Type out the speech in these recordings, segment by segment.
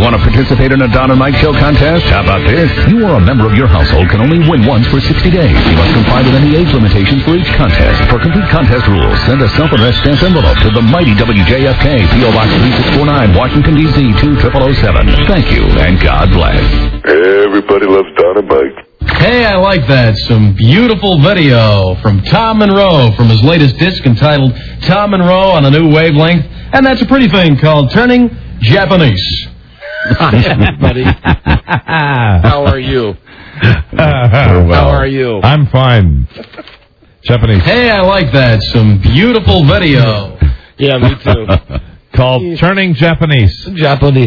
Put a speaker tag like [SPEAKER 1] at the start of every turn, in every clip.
[SPEAKER 1] Want to participate in a Don and Mike Show contest? How about this? You or a member of your household can only win once for 60 days. You must comply with any age limitations for each contest. For complete contest rules, send a self-addressed stamped envelope to the mighty WJFK, P.O. Box 3649, Washington, D.C. 20007. Thank you, and God bless.
[SPEAKER 2] Everybody loves Don and Mike.
[SPEAKER 3] Hey, I like that. Some beautiful video from Tom Monroe from his latest disc entitled Tom Monroe on a New Wavelength. And that's a pretty thing called Turning Japanese.
[SPEAKER 4] Hi, everybody. How are you? How are you?
[SPEAKER 5] I'm fine. Japanese.
[SPEAKER 3] Hey, I like that. Some beautiful video.
[SPEAKER 4] Yeah, me too.
[SPEAKER 5] Called Turning Japanese.
[SPEAKER 4] Japanese.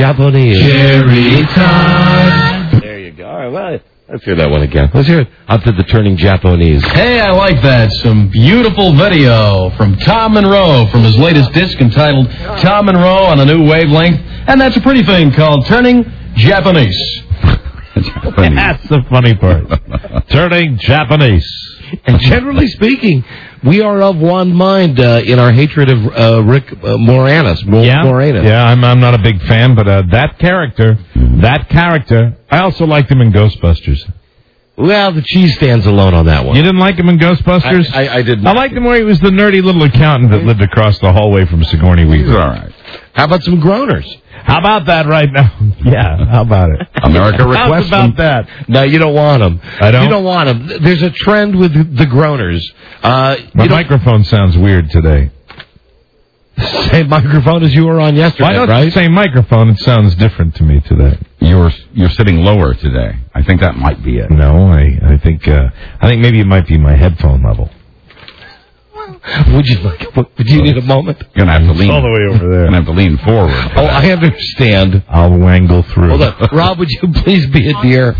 [SPEAKER 3] Jerry Todd.
[SPEAKER 4] There you go. All right, well, let's hear that one again. Let's hear it. Up to the Turning Japanese.
[SPEAKER 3] Hey, I like that. Some beautiful video from Tom Monroe from his latest disc entitled Tom Monroe on a New Wavelength. And that's a pretty thing called Turning Japanese.
[SPEAKER 5] That's the funny part. Turning Japanese.
[SPEAKER 4] And generally speaking, we are of one mind in our hatred of Rick Moranis. Moranis.
[SPEAKER 5] Yeah, I'm not a big fan, but that character, I also liked him in Ghostbusters.
[SPEAKER 4] Well, the cheese stands alone on that one.
[SPEAKER 5] You didn't like him in Ghostbusters?
[SPEAKER 4] I did not.
[SPEAKER 5] I liked him where he was the nerdy little accountant that lived across the hallway from Sigourney Weaver.
[SPEAKER 1] All right.
[SPEAKER 4] How about some groaners?
[SPEAKER 5] How about that right now? Yeah, how about it?
[SPEAKER 1] America requests
[SPEAKER 5] How about that?
[SPEAKER 4] No, you don't want them.
[SPEAKER 5] I don't?
[SPEAKER 4] You don't want them. There's a trend with the groaners.
[SPEAKER 5] My microphone sounds weird today.
[SPEAKER 4] Same microphone as you were on yesterday,
[SPEAKER 5] Why not
[SPEAKER 4] right?
[SPEAKER 5] the same microphone? It sounds different to me today.
[SPEAKER 1] You're sitting lower today. I think that might be it.
[SPEAKER 5] No, I think maybe it might be my headphone level.
[SPEAKER 4] Would you need a moment?
[SPEAKER 1] You're gonna have to lean
[SPEAKER 5] all the way over there.
[SPEAKER 1] You're gonna have to lean forward.
[SPEAKER 4] Oh, I understand.
[SPEAKER 5] I'll wangle through.
[SPEAKER 4] Hold on. Rob, would you please be a dear?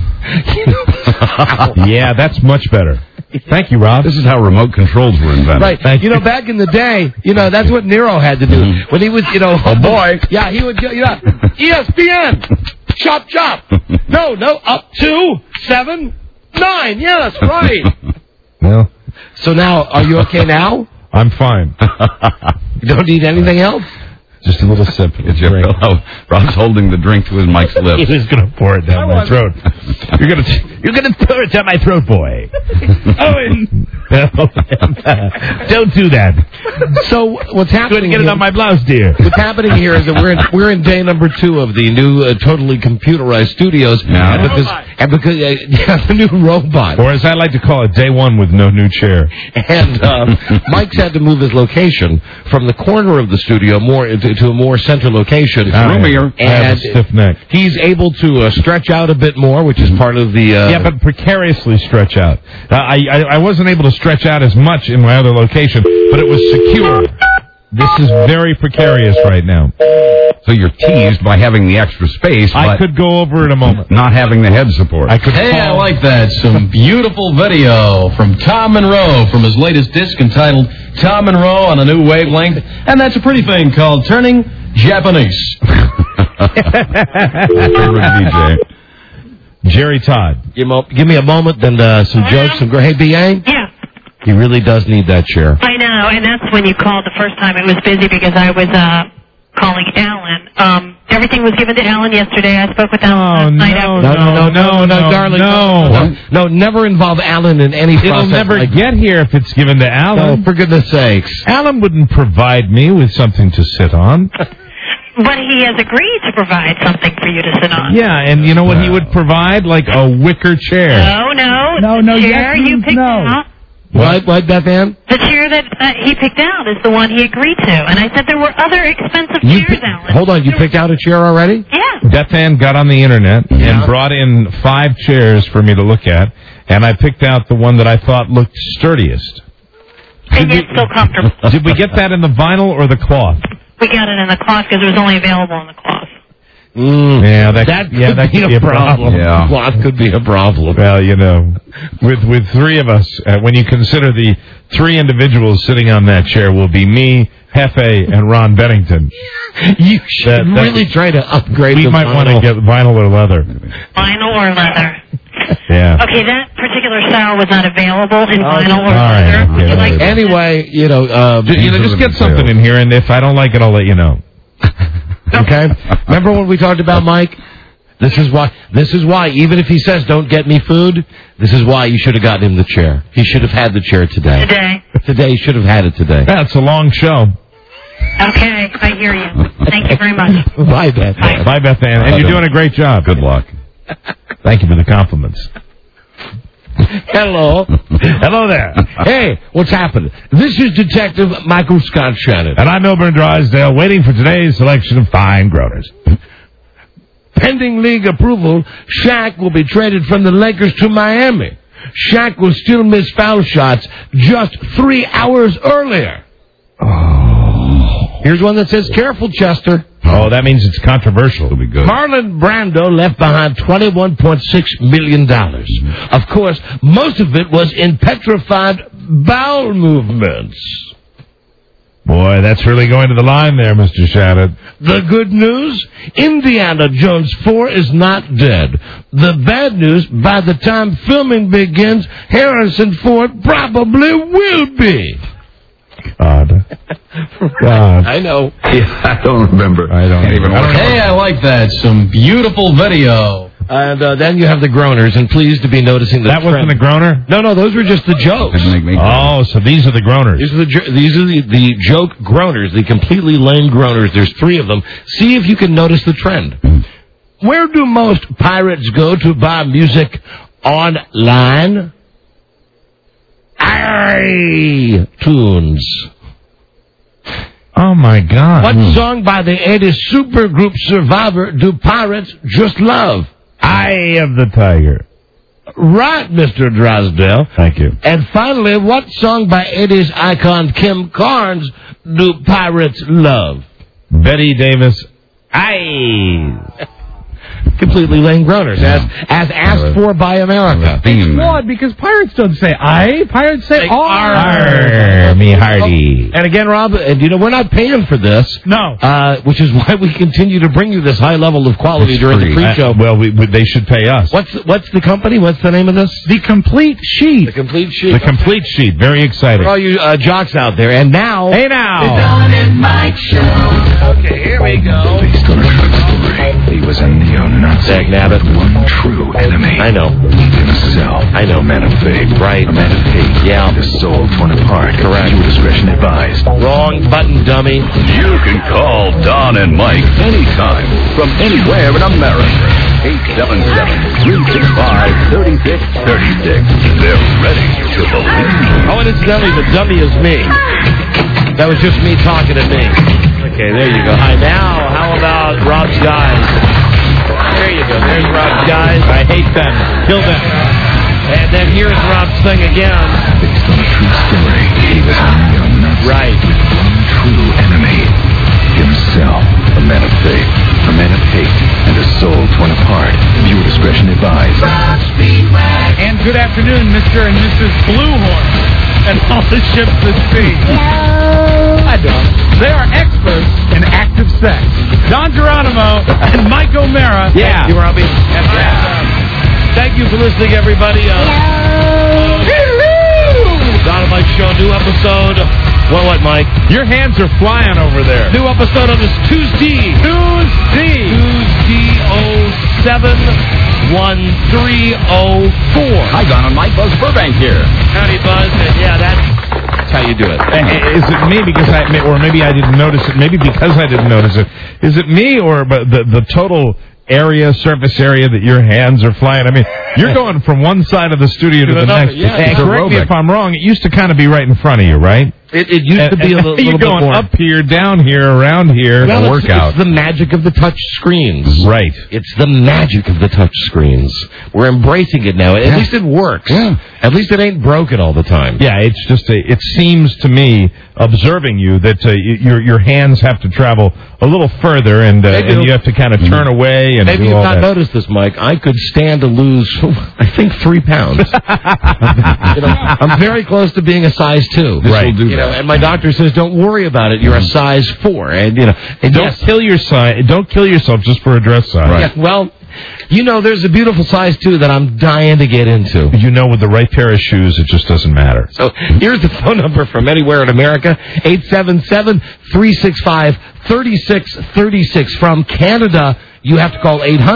[SPEAKER 5] Yeah, that's much better. Thank you, Rob.
[SPEAKER 1] This is how remote controls were invented.
[SPEAKER 4] Right.
[SPEAKER 5] Thank you.
[SPEAKER 4] Back in the day, that's what Nero had to do. When he was,
[SPEAKER 1] Oh, boy.
[SPEAKER 4] Yeah, he would, ESPN. Chop, chop. No, up 2, 7, 9. Yeah, that's right.
[SPEAKER 5] Well,
[SPEAKER 4] so now, are you okay now?
[SPEAKER 5] I'm fine.
[SPEAKER 4] You don't need anything else?
[SPEAKER 5] Just a little sip of
[SPEAKER 1] It's
[SPEAKER 5] drink.
[SPEAKER 1] Rob's holding the drink to his Mike's lips.
[SPEAKER 5] He was going to pour it down my throat. You're going to pour it down my throat, boy. Don't do that.
[SPEAKER 4] So what's happening?
[SPEAKER 5] Get it on my blouse, dear.
[SPEAKER 4] What's happening here is that we're in day number 2 of the new totally computerized studios,
[SPEAKER 1] Yeah.
[SPEAKER 4] and because the new robot.
[SPEAKER 5] Or as I like to call it, day 1 with no new chair.
[SPEAKER 4] And Mike's had to move his location from the corner of the studio to a more central location.
[SPEAKER 1] Roomier.
[SPEAKER 5] I have a
[SPEAKER 4] And
[SPEAKER 5] stiff neck.
[SPEAKER 4] he's able to stretch out a bit more, which is part of the...
[SPEAKER 5] Yeah, but precariously stretch out. I wasn't able to stretch out as much in my other location, but it was secure. This is very precarious right now.
[SPEAKER 1] So you're teased by having the extra space,
[SPEAKER 5] I
[SPEAKER 1] but
[SPEAKER 5] could go over in a moment.
[SPEAKER 1] not having the head support.
[SPEAKER 5] I could
[SPEAKER 3] Hey, I
[SPEAKER 5] fall.
[SPEAKER 3] like that. Some beautiful video from Tom Monroe from his latest disc entitled Tom Monroe on a New Wavelength. And that's a pretty thing called Turning Japanese.
[SPEAKER 1] Favorite DJ.
[SPEAKER 5] Jerry Todd.
[SPEAKER 4] Give me a moment, then some jokes. Hey, B.A.?
[SPEAKER 6] Yeah,
[SPEAKER 4] He really does need that chair.
[SPEAKER 6] I know, and that's when you called the first time. It was busy because I was calling Alan. Everything was given to Alan yesterday. I spoke with Alan last night.
[SPEAKER 4] No, darling. No, never involve Alan in any process.
[SPEAKER 5] It'll never get here if it's given to Alan.
[SPEAKER 4] Oh, for goodness sakes.
[SPEAKER 5] Alan wouldn't provide me with something to sit on.
[SPEAKER 6] But he has agreed to provide something for you to sit on.
[SPEAKER 5] Yeah, and you know what he would provide? Like a wicker chair.
[SPEAKER 6] No, the chair you picked out.
[SPEAKER 4] What, Beth Ann?
[SPEAKER 6] The chair that he picked out is the one he agreed to. And I said there were other expensive chairs, Alan.
[SPEAKER 4] Hold on, you picked out a chair already?
[SPEAKER 6] Yeah.
[SPEAKER 5] Beth Ann got on the internet and brought in 5 chairs for me to look at, and I picked out the one that I thought looked sturdiest.
[SPEAKER 6] And yet still comfortable.
[SPEAKER 5] Did we get that in the vinyl or the cloth?
[SPEAKER 6] We got it in the cloth because it was only available in the cloth.
[SPEAKER 5] Yeah, that could be a problem.
[SPEAKER 1] Yeah.
[SPEAKER 4] Cloth could be a problem.
[SPEAKER 5] Well, with 3 of us, when you consider the 3 individuals sitting on that chair will be me, Hefe, and Ron Bennington.
[SPEAKER 4] You should really try to upgrade
[SPEAKER 5] We
[SPEAKER 4] the
[SPEAKER 5] might
[SPEAKER 4] vinyl.
[SPEAKER 5] want to get vinyl or leather.
[SPEAKER 6] Vinyl or leather?
[SPEAKER 5] Yeah.
[SPEAKER 6] Okay, that particular style was not available in vinyl or
[SPEAKER 5] all right,
[SPEAKER 6] leather. Would you
[SPEAKER 5] okay.
[SPEAKER 6] like
[SPEAKER 4] Anyway,
[SPEAKER 5] Just get something in here, and if I don't like it, I'll let you know.
[SPEAKER 4] Okay? Remember when we talked about Mike? This is why, even if he says, don't get me food, this is why you should have gotten him the chair. He should have had the chair today. Today, he should have had it today.
[SPEAKER 5] That's a long show.
[SPEAKER 6] Okay, I hear you. Thank you very much.
[SPEAKER 4] Bye, Beth.
[SPEAKER 5] Bye, Beth Ann. And you're doing a great job.
[SPEAKER 1] Good luck.
[SPEAKER 5] Thank you for the compliments.
[SPEAKER 4] Hello.
[SPEAKER 5] Hello there.
[SPEAKER 4] Hey, what's happening? This is Detective Michael Scott Shannon.
[SPEAKER 5] And I'm Milburn Drysdale, waiting for today's selection of fine groaners.
[SPEAKER 4] Pending league approval, Shaq will be traded from the Lakers to Miami. Shaq will still miss foul shots just 3 hours earlier.
[SPEAKER 5] Oh.
[SPEAKER 4] Here's one that says, careful, Chester.
[SPEAKER 5] Oh, that means it's controversial.
[SPEAKER 1] It'll be good.
[SPEAKER 4] Marlon Brando left behind $21.6 million. Of course, most of it was in petrified bowel movements.
[SPEAKER 5] Boy, that's really going to the line there, Mr. Shannon.
[SPEAKER 4] The good news, Indiana Jones 4 is not dead. The bad news, by the time filming begins, Harrison Ford probably will be.
[SPEAKER 5] God.
[SPEAKER 4] I know.
[SPEAKER 1] Yeah, I don't remember.
[SPEAKER 5] I don't even
[SPEAKER 1] know.
[SPEAKER 3] Hey, I like that. Some beautiful video.
[SPEAKER 4] And then you have the groaners, and pleased to be noticing
[SPEAKER 5] That wasn't a groaner?
[SPEAKER 4] No, those were just the jokes.
[SPEAKER 5] Oh, so these are the groaners.
[SPEAKER 4] These are the joke groaners, the completely lame groaners. There's 3 of them. See if you can notice the trend. Where do most pirates go to buy music online? iTunes.
[SPEAKER 5] Oh, my God.
[SPEAKER 4] What song by the 80s supergroup Survivor do pirates just love?
[SPEAKER 5] Eye of the Tiger.
[SPEAKER 4] Right, Mr. Drysdale.
[SPEAKER 5] Thank you.
[SPEAKER 4] And finally, what song by 80s icon Kim Carnes do pirates love?
[SPEAKER 5] Betty Davis. Eyes.
[SPEAKER 4] Completely lame groaners, as asked for by America.
[SPEAKER 5] It's flawed because pirates don't say I. Pirates say arr. Me hearty.
[SPEAKER 4] And again, Rob, and we're not paying for this.
[SPEAKER 5] No.
[SPEAKER 4] Which is why we continue to bring you this high level of quality during the pre-show.
[SPEAKER 5] Well, they should pay us.
[SPEAKER 4] What's the company? What's the name of this?
[SPEAKER 5] The Complete Sheet.
[SPEAKER 4] The Complete Sheet.
[SPEAKER 5] The Complete Sheet. Very exciting.
[SPEAKER 4] For all you jocks out there. And now...
[SPEAKER 5] Hey, now.
[SPEAKER 7] The Don and Mike Show.
[SPEAKER 4] Okay, here we go.
[SPEAKER 2] Based on a true story, he was a neo-Nazi.
[SPEAKER 4] Dag nabbit.
[SPEAKER 2] One true enemy.
[SPEAKER 4] I know.
[SPEAKER 2] Himself.
[SPEAKER 4] I know.
[SPEAKER 2] A man of faith.
[SPEAKER 4] Right.
[SPEAKER 2] A man of hate.
[SPEAKER 4] Yeah.
[SPEAKER 2] And a soul torn apart.
[SPEAKER 4] Correct.
[SPEAKER 2] Your discretion advised.
[SPEAKER 4] Wrong button, dummy.
[SPEAKER 1] You can call Don and Mike anytime from anywhere in America. 877-365-3636. They're ready to believe.
[SPEAKER 4] Oh, and incidentally, the dummy is me. That was just me talking to me. Okay, there you go. Hi, now, how about Rob's Guys? There you go. There's Rob's Guys. I hate them. Kill them. And then here's Rob's thing again.
[SPEAKER 2] Based on a true story, he was a neo-Nazi.
[SPEAKER 4] Right.
[SPEAKER 2] One true enemy. Himself. A man of faith. A man of hate. And a soul torn apart. Viewer discretion advised.
[SPEAKER 8] And good afternoon, Mr. and Mrs. Bluehorn, and all the ships at sea. Hi, Don. They are experts in active sex. Don Geronimo and Mike O'Mara.
[SPEAKER 4] Yeah. You, Robbie. And thank you for listening, everybody. Don and Mike Show, new episode. What, Mike?
[SPEAKER 5] Your hands are flying over there.
[SPEAKER 4] New episode on this Tuesday. 07-1304.
[SPEAKER 1] Hi, Don and Mike. Buzz Burbank here.
[SPEAKER 4] Howdy, Buzz. And yeah, that's how you do it.
[SPEAKER 5] Is it me because or maybe I didn't notice it? Maybe because I didn't notice it. Is it me or the total surface area that your hands are flying? I mean, you're going from one side of the studio to the next.
[SPEAKER 4] Yeah,
[SPEAKER 5] and correct me if I'm wrong. It used to kind of be right in front of you, right?
[SPEAKER 4] It used to be a little
[SPEAKER 5] you're
[SPEAKER 4] bit
[SPEAKER 5] going
[SPEAKER 4] more.
[SPEAKER 5] up here, down here, around here.
[SPEAKER 4] Well,
[SPEAKER 5] workout.
[SPEAKER 4] It's the magic of the touch screens.
[SPEAKER 5] Right.
[SPEAKER 4] It's the magic of the touch screens. We're embracing it now. At least it works.
[SPEAKER 5] Yeah.
[SPEAKER 4] At least it ain't broken all the time.
[SPEAKER 5] Yeah, it's just it seems to me, observing you, that your hands have to travel a little further, and you have to kind of turn away and
[SPEAKER 4] maybe
[SPEAKER 5] do
[SPEAKER 4] you've
[SPEAKER 5] all
[SPEAKER 4] not
[SPEAKER 5] that.
[SPEAKER 4] noticed this, Mike. I could stand to lose, I think, 3 pounds. I'm very close to being a size 2.
[SPEAKER 1] This will do that.
[SPEAKER 4] And my doctor says, "Don't worry about it. You're a size 4." And and
[SPEAKER 5] Don't kill your size. Don't kill yourself just for a dress size.
[SPEAKER 4] Yeah, well, You know, there's a beautiful size, too, that I'm dying to get into.
[SPEAKER 5] You know, with the right pair of shoes, it just doesn't matter.
[SPEAKER 4] So here's the phone number from anywhere in America, 877-365-3636. From Canada, you have to call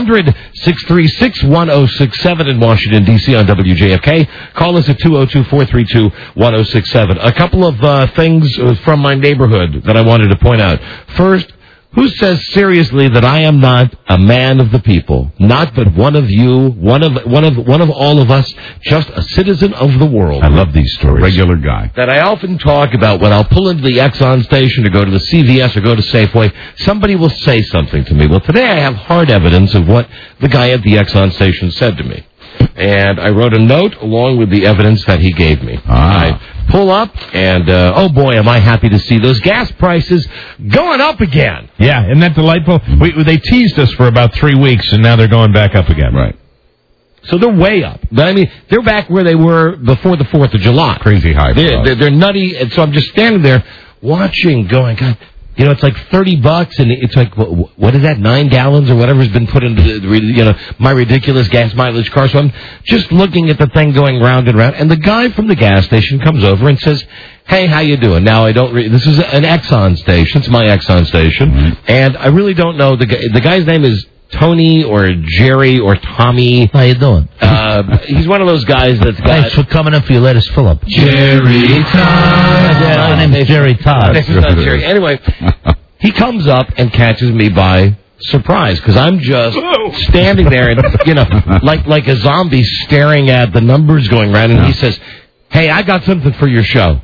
[SPEAKER 4] 800-636-1067 in Washington, D.C. on WJFK. Call us at 202-432-1067. A couple of things from my neighborhood that I wanted to point out. First, who says seriously that I am not a man of the people, not but one of you, one of all of us, just a citizen of the world?
[SPEAKER 5] I love these stories.
[SPEAKER 1] Regular guy.
[SPEAKER 4] That I often talk about when I'll pull into the Exxon station or go to the CVS or go to Safeway, somebody will say something to me. Well, today I have hard evidence of what the guy at the Exxon station said to me. And I wrote a note along with the evidence that he gave me. I pull up, and oh boy, am I happy to see those gas prices going up again.
[SPEAKER 5] Yeah, isn't that delightful? They teased us for about 3 weeks, and now they're going back up again.
[SPEAKER 1] Right.
[SPEAKER 4] So they're way up. But, I mean, they're back where they were before the 4th of July.
[SPEAKER 1] Crazy high.
[SPEAKER 4] They're nutty, and so I'm just standing there watching, going, God, you know, it's like $30, and it's like, what is that, 9 gallons or whatever's been put into, my ridiculous gas mileage car. So I'm just looking at the thing going round and round, and the guy from the gas station comes over and says, hey, how you doing? Now, this is an Exxon station. It's my Exxon station, and I really don't know. The guy's name is Tony or Jerry or Tommy.
[SPEAKER 9] How you doing?
[SPEAKER 4] He's one of those guys that's got...
[SPEAKER 9] Thanks for coming in for your latest fill-up.
[SPEAKER 4] Jerry Todd.
[SPEAKER 9] My name is Jerry Todd.
[SPEAKER 4] My name is not Jerry. Anyway, he comes up and catches me by surprise because I'm just standing there and, like a zombie staring at the numbers going around, and he says, hey, I got something for your show.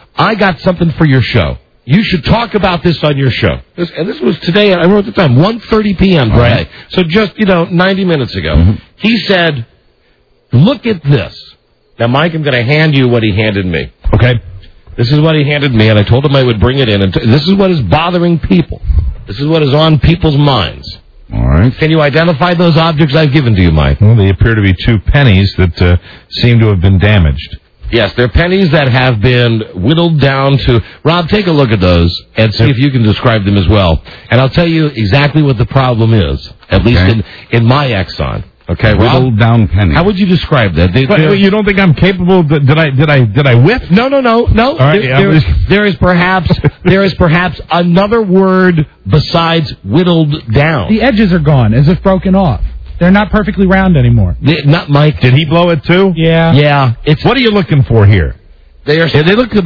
[SPEAKER 4] You should talk about this on your show. And this was today, I wrote the time, 1:30 p.m. today. Right. So just, 90 minutes ago. Mm-hmm. He said, look at this. Now, Mike, I'm going to hand you what he handed me.
[SPEAKER 5] Okay.
[SPEAKER 4] This is what he handed me, and I told him I would bring it in. And this is what is bothering people. This is what is on people's minds.
[SPEAKER 1] All right.
[SPEAKER 4] Can you identify those objects I've given to you, Mike?
[SPEAKER 5] Well, they appear to be 2 pennies that seem to have been damaged.
[SPEAKER 4] Yes, they're pennies that have been whittled down to... Rob, take a look at those and see if you can describe them as well. And I'll tell you exactly what the problem is, at least in my Exxon. Okay, Rob?
[SPEAKER 1] Whittled down pennies.
[SPEAKER 4] How would you describe that?
[SPEAKER 5] You don't think I'm capable? Did I whiff?
[SPEAKER 4] No.
[SPEAKER 5] All right,
[SPEAKER 4] there is perhaps another word besides whittled down.
[SPEAKER 8] The edges are gone, as if broken off. They're not perfectly round anymore.
[SPEAKER 4] Not Mike.
[SPEAKER 5] Did he blow it too?
[SPEAKER 8] Yeah.
[SPEAKER 4] Yeah.
[SPEAKER 5] What are you looking for here?
[SPEAKER 4] They appear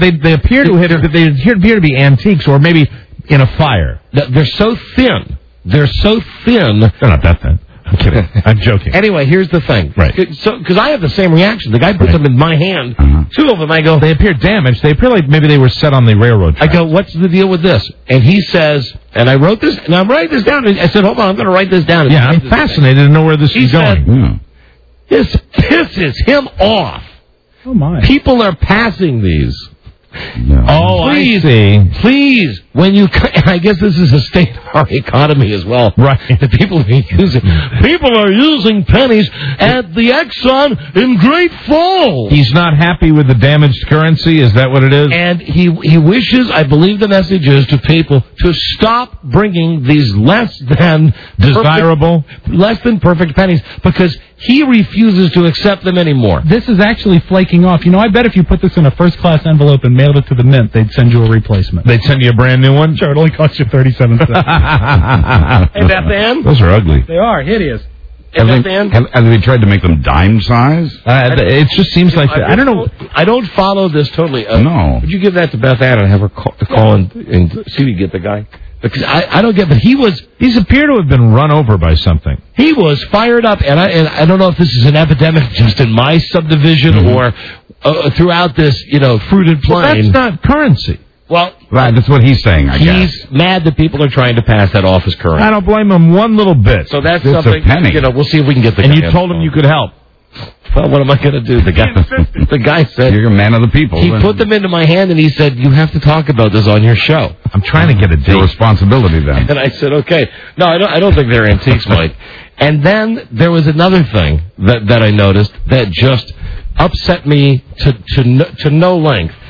[SPEAKER 5] to be antiques, or maybe in a fire.
[SPEAKER 4] They're so thin. They're
[SPEAKER 5] not that thin. I'm kidding. I'm joking.
[SPEAKER 4] Anyway, here's the thing.
[SPEAKER 5] Right.
[SPEAKER 4] So, because I have the same reaction. The guy puts them in my hand. Uh-huh. 2 of them, I go...
[SPEAKER 5] They appear damaged. They appear like maybe they were set on the railroad track.
[SPEAKER 4] I go, what's the deal with this? And he says, and I wrote this, and I'm writing this down. And I said, hold on, I'm going to write this down.
[SPEAKER 5] Yeah, I'm fascinated to know where this is going.
[SPEAKER 4] This pisses him off.
[SPEAKER 8] Oh, my.
[SPEAKER 4] People are passing these.
[SPEAKER 5] No. Oh,
[SPEAKER 4] please,
[SPEAKER 5] I see.
[SPEAKER 4] Please, when you... And I guess this is a state of our economy as well.
[SPEAKER 5] Right.
[SPEAKER 4] The people are using pennies at the Exxon in Great Falls.
[SPEAKER 5] He's not happy with the damaged currency? Is that what it is?
[SPEAKER 4] And he wishes, I believe the message is to people, to stop bringing these less than perfect pennies, because he refuses to accept them anymore.
[SPEAKER 8] This is actually flaking off. I bet if you put this in a first-class envelope and mailed it to the Mint, they'd send you a replacement.
[SPEAKER 5] They'd send you a brand new one?
[SPEAKER 8] Sure, it only costs you 37 cents.
[SPEAKER 4] Hey, Beth Ann?
[SPEAKER 1] Those are ugly.
[SPEAKER 8] They are hideous.
[SPEAKER 1] Have they tried to make them dime size?
[SPEAKER 5] It just seems like... I don't know.
[SPEAKER 4] I don't follow this totally.
[SPEAKER 1] No.
[SPEAKER 4] Would you give that to Beth Ann and have her call and see if you get the guy? Because I don't get, but
[SPEAKER 5] these appear to have been run over by something.
[SPEAKER 4] He was fired up, and I don't know if this is an epidemic just in my subdivision or throughout this, fruited plain.
[SPEAKER 5] Well, that's not currency.
[SPEAKER 4] Well,
[SPEAKER 1] right, that's what he's saying, I guess.
[SPEAKER 4] He's mad that people are trying to pass that off as currency.
[SPEAKER 5] I don't blame him one little bit.
[SPEAKER 4] So that's
[SPEAKER 1] it's
[SPEAKER 4] something,
[SPEAKER 1] a penny.
[SPEAKER 4] We'll see if we can get the
[SPEAKER 5] And
[SPEAKER 4] guy.
[SPEAKER 5] And you told him you could help.
[SPEAKER 4] Well, what am I going to do? The guy said...
[SPEAKER 1] You're a man of the people.
[SPEAKER 4] He put them into my hand, and he said, you have to talk about this on your show.
[SPEAKER 5] I'm trying to get a date.
[SPEAKER 1] Your responsibility, then.
[SPEAKER 4] And I said, okay. No, I don't think they're antiques, Mike. And then there was another thing that I noticed that just upset me to no length.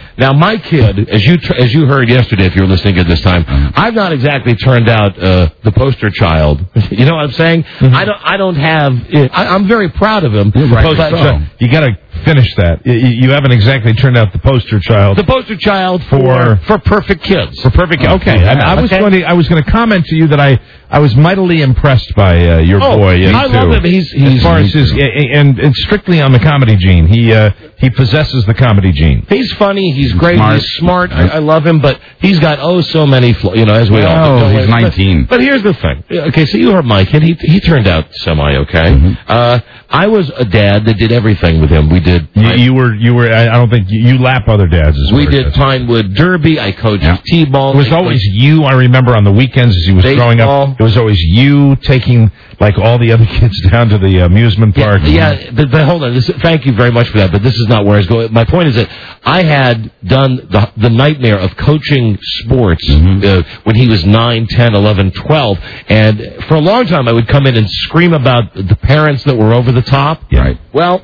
[SPEAKER 4] Now, my kid, as you heard yesterday, if you were listening at this time, I've not exactly turned out the poster child. You know what I'm saying? I don't have. I'm very proud of him.
[SPEAKER 5] You got to finish that. You haven't exactly turned out the poster child.
[SPEAKER 4] The poster child for perfect kids.
[SPEAKER 5] For perfect kids. Okay.
[SPEAKER 4] Yeah.
[SPEAKER 5] I was going to comment to you that I was mightily impressed by your boy.
[SPEAKER 4] I love him. He's
[SPEAKER 5] as far as his and strictly on the comedy gene. He possesses the comedy gene.
[SPEAKER 4] He's funny. He's great. He's smart. I love him, but he's got so many as we all know.
[SPEAKER 1] He's 19.
[SPEAKER 4] But here's the thing. Okay, so you heard Mike, and he turned out semi-okay. I was a dad that did everything with him. We did.
[SPEAKER 5] You were. I don't think you lap other dads.
[SPEAKER 4] We did Pinewood Derby. I coached T-ball.
[SPEAKER 5] It was always you. I remember on the weekends as he was growing up. It was always you taking all the other kids down to the amusement park.
[SPEAKER 4] Yeah, but hold on. Thank you very much for that. But this is not where I was going. My point is that I had done the nightmare of coaching sports when he was 9, 10, 11, 12. And for a long time, I would come in and scream about the parents that were over the top.
[SPEAKER 1] Yeah. Right.
[SPEAKER 4] Well,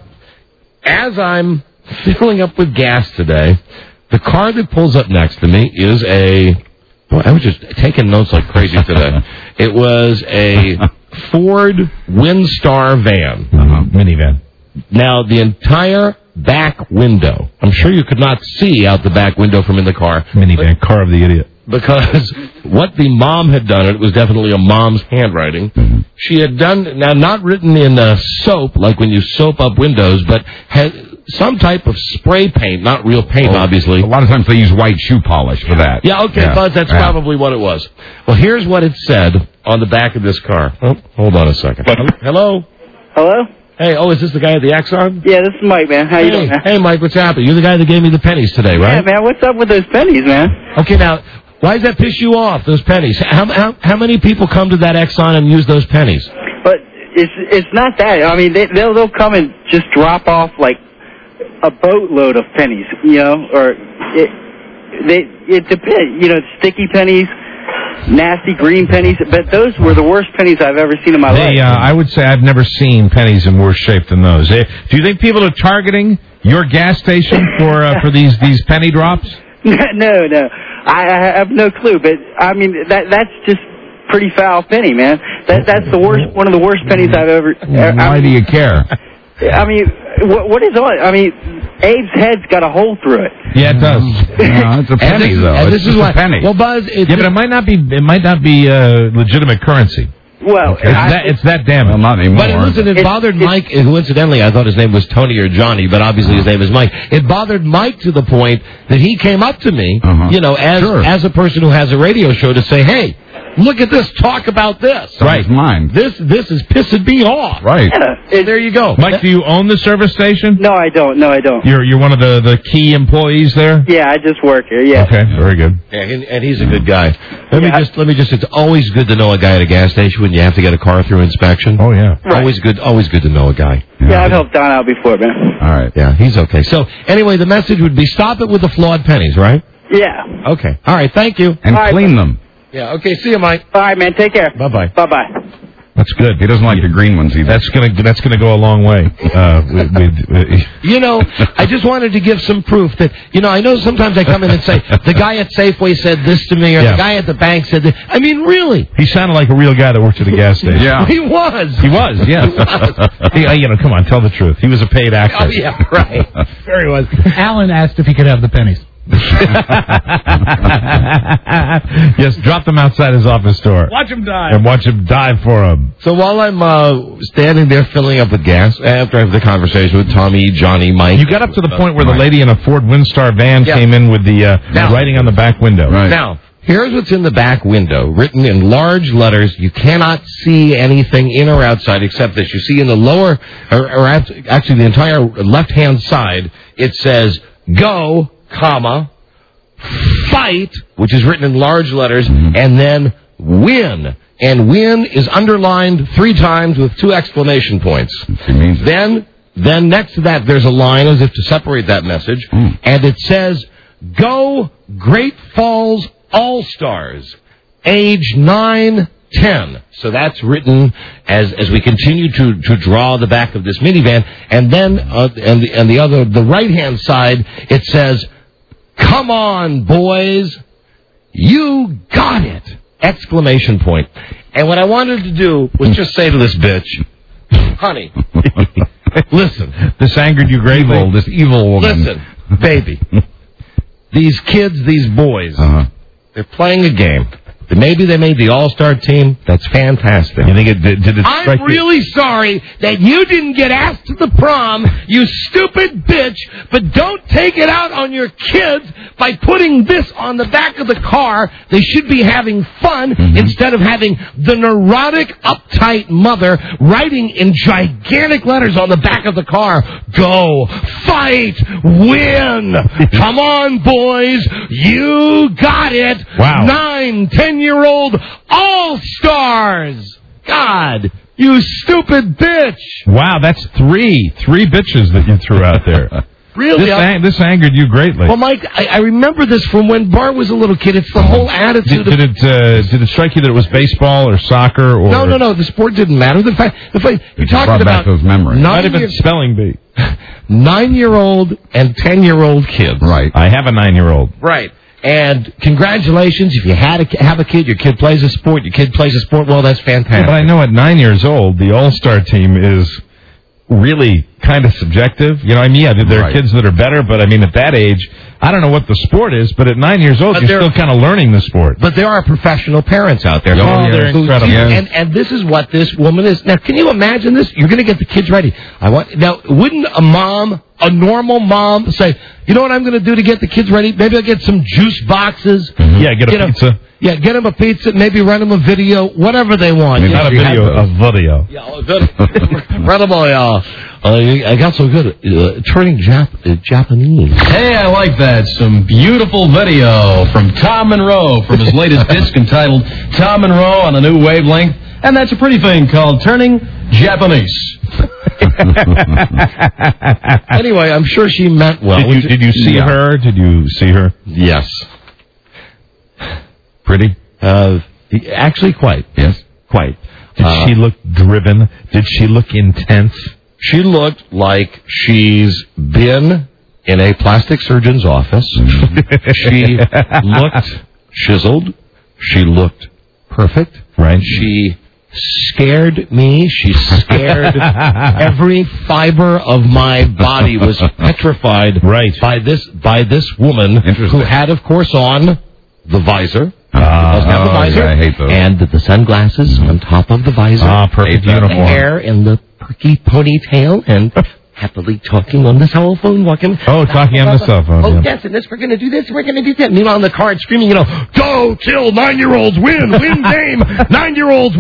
[SPEAKER 4] as I'm filling up with gas today, the car that pulls up next to me is Boy, I was just taking notes like crazy today. It was a Ford Windstar van.
[SPEAKER 5] Minivan.
[SPEAKER 4] Now, the entire back window, I'm sure you could not see out the back window from in the car.
[SPEAKER 5] Minivan, car of the idiot.
[SPEAKER 4] Because what the mom had done, it was definitely a mom's handwriting. She had done, now not written in soap, like when you soap up windows, but had some type of spray paint, not real paint, obviously.
[SPEAKER 1] A lot of times they use white shoe polish for that.
[SPEAKER 4] Yeah, okay, but that's probably what it was. Well, here's what it said on the back of this car. Oh, hold on a second. Hello?
[SPEAKER 10] Hello?
[SPEAKER 4] Hey, is this the guy at the Exxon?
[SPEAKER 10] Yeah, this is Mike, man. How you doing, man?
[SPEAKER 4] Hey, Mike, what's happening? You're the guy that gave me the pennies today, right?
[SPEAKER 10] Yeah, man, what's up with those pennies, man?
[SPEAKER 4] Okay, now, why does that piss you off, those pennies? How many people come to that Exxon and use those pennies?
[SPEAKER 10] But it's not that. I mean, they'll come and just drop off, like, a boatload of pennies, or it depends, sticky pennies, nasty green pennies, but those were the worst pennies I've ever seen in my life.
[SPEAKER 5] I would say I've never seen pennies in worse shape than those. Do you think people are targeting your gas station for these penny drops?
[SPEAKER 10] No. I have no clue, but I mean that's just pretty foul penny, man. That's the worst, one of the worst pennies I've ever.
[SPEAKER 1] Why do you care?
[SPEAKER 10] I mean, what is on? I mean, Abe's head's got a hole through it.
[SPEAKER 5] Yeah, it does.
[SPEAKER 1] No, it's a penny, though.
[SPEAKER 4] It's just a penny.
[SPEAKER 5] Well, Buzz, but it might not be legitimate currency.
[SPEAKER 10] Well,
[SPEAKER 5] it's that damn it.
[SPEAKER 1] Well, not anymore.
[SPEAKER 4] But listen, it bothered Mike, who incidentally I thought his name was Tony or Johnny, but obviously his name is Mike. It bothered Mike to the point that he came up to me, as a person who has a radio show to say, hey, look at this, talk about this.
[SPEAKER 1] Right. Mine.
[SPEAKER 4] This is pissing me off.
[SPEAKER 1] Right.
[SPEAKER 10] Yeah,
[SPEAKER 4] there you go.
[SPEAKER 5] Mike, do you own the service station?
[SPEAKER 10] No, I don't.
[SPEAKER 5] You're one of the key employees there?
[SPEAKER 10] Yeah, I just work here, yeah.
[SPEAKER 5] Okay, very good.
[SPEAKER 4] Yeah, and he's a good guy. Let me just it's always good to know a guy at a gas station when you have to get a car through inspection.
[SPEAKER 5] Oh yeah.
[SPEAKER 10] Right.
[SPEAKER 4] Always good to know a guy.
[SPEAKER 10] Yeah, I've helped Don out before, man.
[SPEAKER 1] All right.
[SPEAKER 4] Yeah, he's okay. So anyway, the message would be stop it with the flawed pennies, right?
[SPEAKER 10] Yeah.
[SPEAKER 4] Okay. All right, thank you.
[SPEAKER 1] And clean them.
[SPEAKER 4] Yeah, okay, see you, Mike.
[SPEAKER 10] All right, man, take care.
[SPEAKER 4] Bye-bye.
[SPEAKER 10] Bye-bye.
[SPEAKER 5] That's good.
[SPEAKER 1] He doesn't like the green ones either.
[SPEAKER 5] That's gonna go a long way.
[SPEAKER 4] I just wanted to give some proof that I know sometimes I come in and say the guy at Safeway said this to me, or the guy at the bank said this. I mean, really?
[SPEAKER 5] He sounded like a real guy that worked at a gas station.
[SPEAKER 1] Yeah,
[SPEAKER 4] he was.
[SPEAKER 5] Yeah. Come on, tell the truth. He was a paid actor.
[SPEAKER 4] Oh yeah, right.
[SPEAKER 8] There he was. Alan asked if he could have the pennies.
[SPEAKER 5] Yes, drop them outside his office door.
[SPEAKER 8] Watch him dive.
[SPEAKER 5] And watch him dive for him.
[SPEAKER 4] So while I'm standing there filling up with gas, after I have the conversation with Tommy, Johnny, Mike...
[SPEAKER 5] You got up to the point where the lady in a Ford Windstar van came in with the writing on the back window.
[SPEAKER 1] Right.
[SPEAKER 4] Now, here's what's in the back window, written in large letters. You cannot see anything in or outside except this. You see in the lower, or actually the entire left-hand side, it says, go, comma, fight, which is written in large letters, and then win. And win is underlined 3 times with 2 exclamation points. Then next to that, there's a line as if to separate that message, and it says, go Great Falls All-Stars, age 9-10. So that's written as we continue to draw the back of this minivan, and then the right-hand side, it says,
[SPEAKER 11] Come on, boys. You got it! Exclamation point. And what I wanted to do was just say to this bitch, honey, listen.
[SPEAKER 5] This angered you greatly.
[SPEAKER 12] This evil woman.
[SPEAKER 11] Listen, baby. These kids, these boys, they're playing a game. Maybe they made the all-star team. That's fantastic.
[SPEAKER 5] You think did it
[SPEAKER 11] I'm really sorry that you didn't get asked to the prom, you stupid bitch, but don't take it out on your kids by putting this on the back of the car. They should be having fun instead of having the neurotic, uptight mother writing in gigantic letters on the back of the car, go, fight, win. Come on, boys. You got it.
[SPEAKER 5] Wow.
[SPEAKER 11] 9, 10-year-old all-stars. God, you stupid bitch.
[SPEAKER 5] Wow, that's three bitches that you threw out there.
[SPEAKER 11] Really?
[SPEAKER 5] This angered you greatly.
[SPEAKER 11] Well, Mike, I remember this from when Bart was a little kid. It's the whole attitude.
[SPEAKER 5] Did it strike you that it was baseball or soccer or?
[SPEAKER 11] No. The sport didn't matter. The fact you're talking
[SPEAKER 12] brought
[SPEAKER 11] about
[SPEAKER 12] back those memories.
[SPEAKER 5] Might have been spelling bee.
[SPEAKER 11] 9-year-old and 10-year-old kids.
[SPEAKER 12] Right.
[SPEAKER 5] I have a 9-year-old.
[SPEAKER 11] Right. And congratulations, if you have a kid, your kid plays a sport, well, that's fantastic.
[SPEAKER 5] Yeah, but I know at 9 years old, the all-star team is really kind of subjective. You know, I mean, yeah, there are kids that are better, but I mean, at that age, I don't know what the sport is, but at 9 years old, you're still kind of learning the sport.
[SPEAKER 11] But there are professional parents out there.
[SPEAKER 5] They're incredible.
[SPEAKER 11] And this is what this woman is. Now, can you imagine this? You're going to get the kids ready. Now, wouldn't a normal mom say, you know what I'm going to do to get the kids ready? Maybe I'll get some juice boxes.
[SPEAKER 5] Yeah, get a pizza.
[SPEAKER 11] Get them a pizza, maybe rent them a video, whatever they want.
[SPEAKER 5] I mean, not a video, a video.
[SPEAKER 11] Yeah, rent them all, I got so good turning Japanese.
[SPEAKER 3] Hey, I like that. Some beautiful video from Tom Monroe from his latest disc entitled Tom Monroe on a New Wavelength. And that's a pretty thing called Turning Japanese.
[SPEAKER 11] Anyway, I'm sure she meant well.
[SPEAKER 5] Did you see her? Did you see her?
[SPEAKER 11] Yes.
[SPEAKER 5] Pretty?
[SPEAKER 11] Actually, quite.
[SPEAKER 12] Yes.
[SPEAKER 11] Quite.
[SPEAKER 5] Did she look driven? Did she look intense?
[SPEAKER 11] She looked like she's been in a plastic surgeon's office. She looked chiseled. She looked perfect.
[SPEAKER 5] Right.
[SPEAKER 11] She scared me. She scared every fiber of my body was petrified by this woman who had, of course, on the visor. The visor,
[SPEAKER 12] I hate those.
[SPEAKER 11] And the sunglasses on top of the visor.
[SPEAKER 5] Perfect
[SPEAKER 11] uniform. The hair in the perky ponytail and happily talking on the cell phone, walking.
[SPEAKER 5] Talking on the cell phone.
[SPEAKER 11] Oh, yes, and this, we're going to do this, we're going to do that. Meanwhile, on the card screaming, go till 9-year-olds win game. 9-year-olds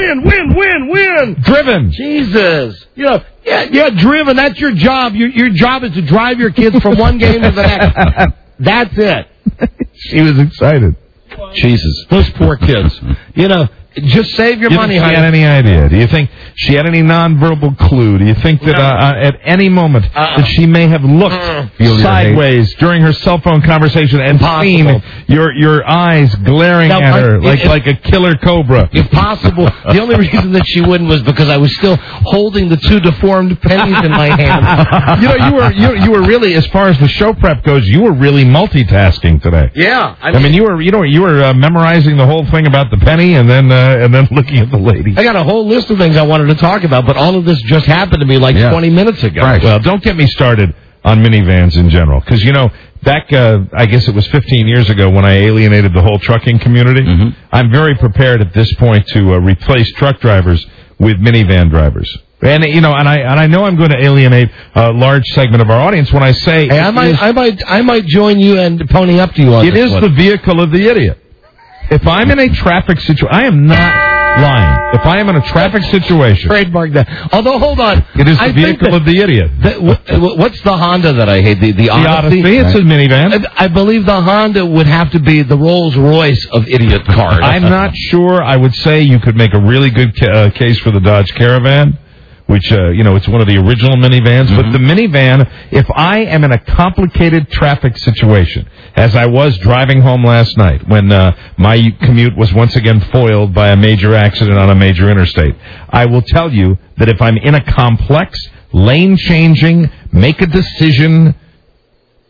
[SPEAKER 11] win.
[SPEAKER 5] Driven.
[SPEAKER 11] Jesus. Yeah, driven. That's your job. Your job is to drive your kids from one game to the next. That's it.
[SPEAKER 5] She was excited.
[SPEAKER 11] Jesus, those poor kids. Just save your money, honey.
[SPEAKER 5] Do you had any idea? Do you think she had any nonverbal clue? Do you think that at any moment that she may have looked sideways during her cell phone conversation and seen your eyes glaring at her like a killer cobra?
[SPEAKER 11] If possible. The only reason that she wouldn't was because I was still holding the 2 deformed pennies in my hand.
[SPEAKER 5] You were really, as far as the show prep goes, you were really multitasking today.
[SPEAKER 11] Yeah,
[SPEAKER 5] I mean you were memorizing the whole thing about the penny and then looking at the lady.
[SPEAKER 11] I got a whole list of things I wanted to talk about, but all of this just happened to me 20 minutes ago.
[SPEAKER 5] Right. Well, don't get me started on minivans in general, because back I guess it was 15 years ago when I alienated the whole trucking community. Mm-hmm. I'm very prepared at this point to replace truck drivers with minivan drivers. And I know I'm going to alienate a large segment of our audience when I say
[SPEAKER 11] I might join you and pony up to you on this.
[SPEAKER 5] It is the vehicle of the idiot. If I'm in a traffic situation, I am not lying. If I am in a traffic situation,
[SPEAKER 11] trademark that. Although, hold on,
[SPEAKER 5] it is the vehicle of the idiot.
[SPEAKER 11] What's the Honda that I hate? The
[SPEAKER 5] Odyssey. It's a minivan.
[SPEAKER 11] I believe the Honda would have to be the Rolls Royce of idiot cars.
[SPEAKER 5] I'm not sure. I would say you could make a really good case for the Dodge Caravan, which, it's one of the original minivans. Mm-hmm. But the minivan, if I am in a complicated traffic situation, as I was driving home last night when my commute was once again foiled by a major accident on a major interstate, I will tell you that if I'm in a complex, lane-changing, make a decision,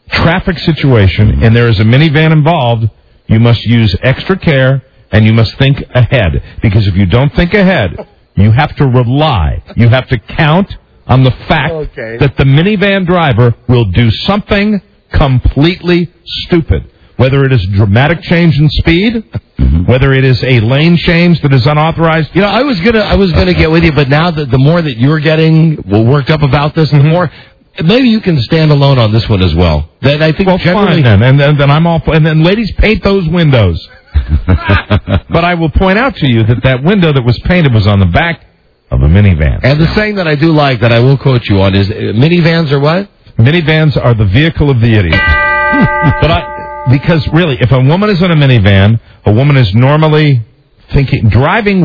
[SPEAKER 5] traffic situation and there is a minivan involved, you must use extra care and you must think ahead. Because if you don't think ahead, you have to rely, you have to count on the fact that the minivan driver will do something completely stupid. Whether it is dramatic change in speed, whether it is a lane change that is unauthorized.
[SPEAKER 11] You know, I was gonna get with you, but now that the more that you're getting worked up about this, the more maybe you can stand alone on this one as well. Then I think
[SPEAKER 5] fine then, and then I'm all. And then ladies, paint those windows. But I will point out to you that window that was painted was on the back of a minivan.
[SPEAKER 11] And the saying that I do like that I will quote you on is minivans are what?
[SPEAKER 5] Minivans are the vehicle of the idiot. Because really, if a woman is in a minivan, a woman is normally thinking, driving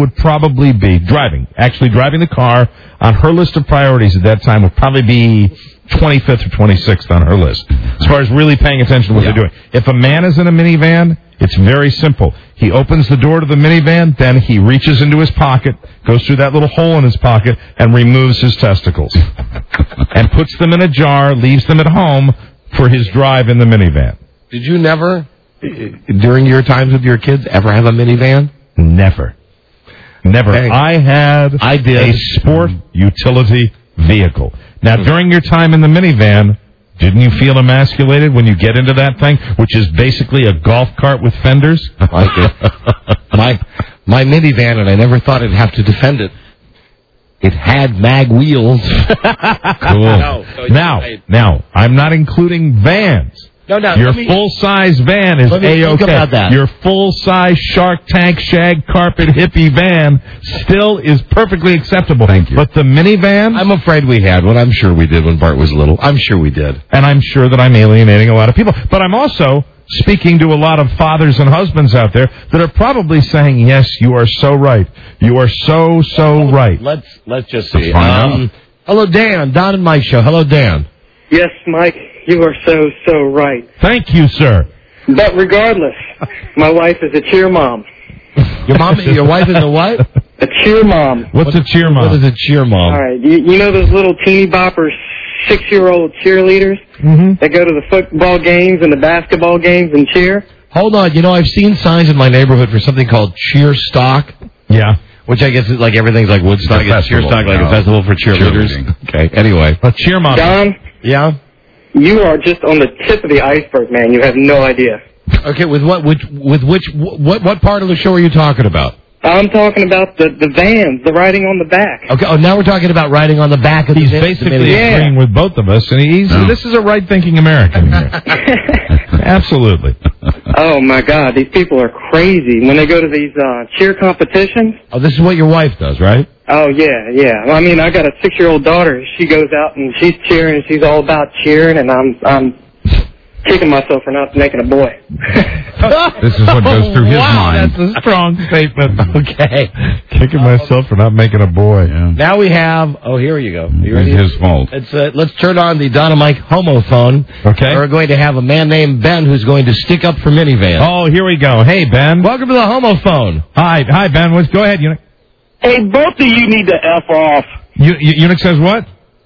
[SPEAKER 5] the car on her list of priorities at that time would probably be 25th or 26th on her list, as far as really paying attention to what they're doing. If a man is in a minivan, it's very simple. He opens the door to the minivan, then he reaches into his pocket, goes through that little hole in his pocket, and removes his testicles. And puts them in a jar, leaves them at home for his drive in the minivan.
[SPEAKER 11] Did you never, during your times with your kids, ever have a minivan?
[SPEAKER 5] Never. Hey, I did a sport utility vehicle. Now, during your time in the minivan, didn't you feel emasculated when you get into that thing, which is basically a golf cart with fenders?
[SPEAKER 11] I did. My minivan, and I never thought I'd have to defend it. It had mag wheels.
[SPEAKER 5] Cool. Now, I'm not including vans.
[SPEAKER 11] No,
[SPEAKER 5] your full-size van is A-OK. Your full-size Shark Tank shag carpet hippie van still is perfectly acceptable.
[SPEAKER 2] Thank you.
[SPEAKER 5] But the minivan...
[SPEAKER 11] I'm afraid we had one. I'm sure we did when Bart was little. I'm sure we did.
[SPEAKER 5] And I'm sure that I'm alienating a lot of people. But I'm also speaking to a lot of fathers and husbands out there that are probably saying, yes, you are so right. You are so right.
[SPEAKER 11] Let's just see. Hello, Dan. Don and Mike Show. Hello, Dan.
[SPEAKER 12] Yes, Mike. You are so right.
[SPEAKER 5] Thank you, sir.
[SPEAKER 12] But regardless, my wife is a cheer mom.
[SPEAKER 11] Your wife is a what?
[SPEAKER 12] A cheer mom.
[SPEAKER 5] What's a cheer mom?
[SPEAKER 11] What is a cheer mom?
[SPEAKER 12] All right. You know those little teeny boppers, 6-year-old cheerleaders that go to the football games and the basketball games and cheer?
[SPEAKER 11] Hold on. You know, I've seen signs in my neighborhood for something called Cheer Stock.
[SPEAKER 5] Yeah.
[SPEAKER 11] Which I guess is like everything's like Woodstock. It's Cheer Stock, like a festival for cheerleaders. Okay. Anyway.
[SPEAKER 5] A cheer mom.
[SPEAKER 12] Don?
[SPEAKER 11] Yeah?
[SPEAKER 12] You are just on the tip of the iceberg, man. You have no idea.
[SPEAKER 11] Okay, with what part of the show are you talking about?
[SPEAKER 12] I'm talking about the vans, the riding on the back.
[SPEAKER 11] Okay, now we're talking about riding on the back of the van.
[SPEAKER 5] He's basically agreeing with both of us, and this is a right-thinking American here. Absolutely.
[SPEAKER 12] Oh, my God. These people are crazy when they go to these cheer competitions.
[SPEAKER 11] Oh, this is what your wife does, right?
[SPEAKER 12] Oh, yeah. Well, I mean, I got a 6-year-old daughter. She goes out and she's cheering, and she's all about cheering, and I'm kicking myself for not making a boy.
[SPEAKER 5] This is what goes through his mind.
[SPEAKER 11] That's a strong statement. Okay.
[SPEAKER 5] Kicking myself for not making a boy. Yeah.
[SPEAKER 11] Now we have... Oh, here you go. You ready?
[SPEAKER 5] It's his fault.
[SPEAKER 11] Let's turn on the Don and Mike homophone.
[SPEAKER 5] Okay.
[SPEAKER 11] We're going to have a man named Ben who's going to stick up for minivans.
[SPEAKER 5] Oh, here we go. Hey, Ben.
[SPEAKER 11] Welcome to the homophone.
[SPEAKER 5] Hi, Ben. Go ahead, Eunuch.
[SPEAKER 12] Hey, both of you need to F off.
[SPEAKER 5] Eunuch says what?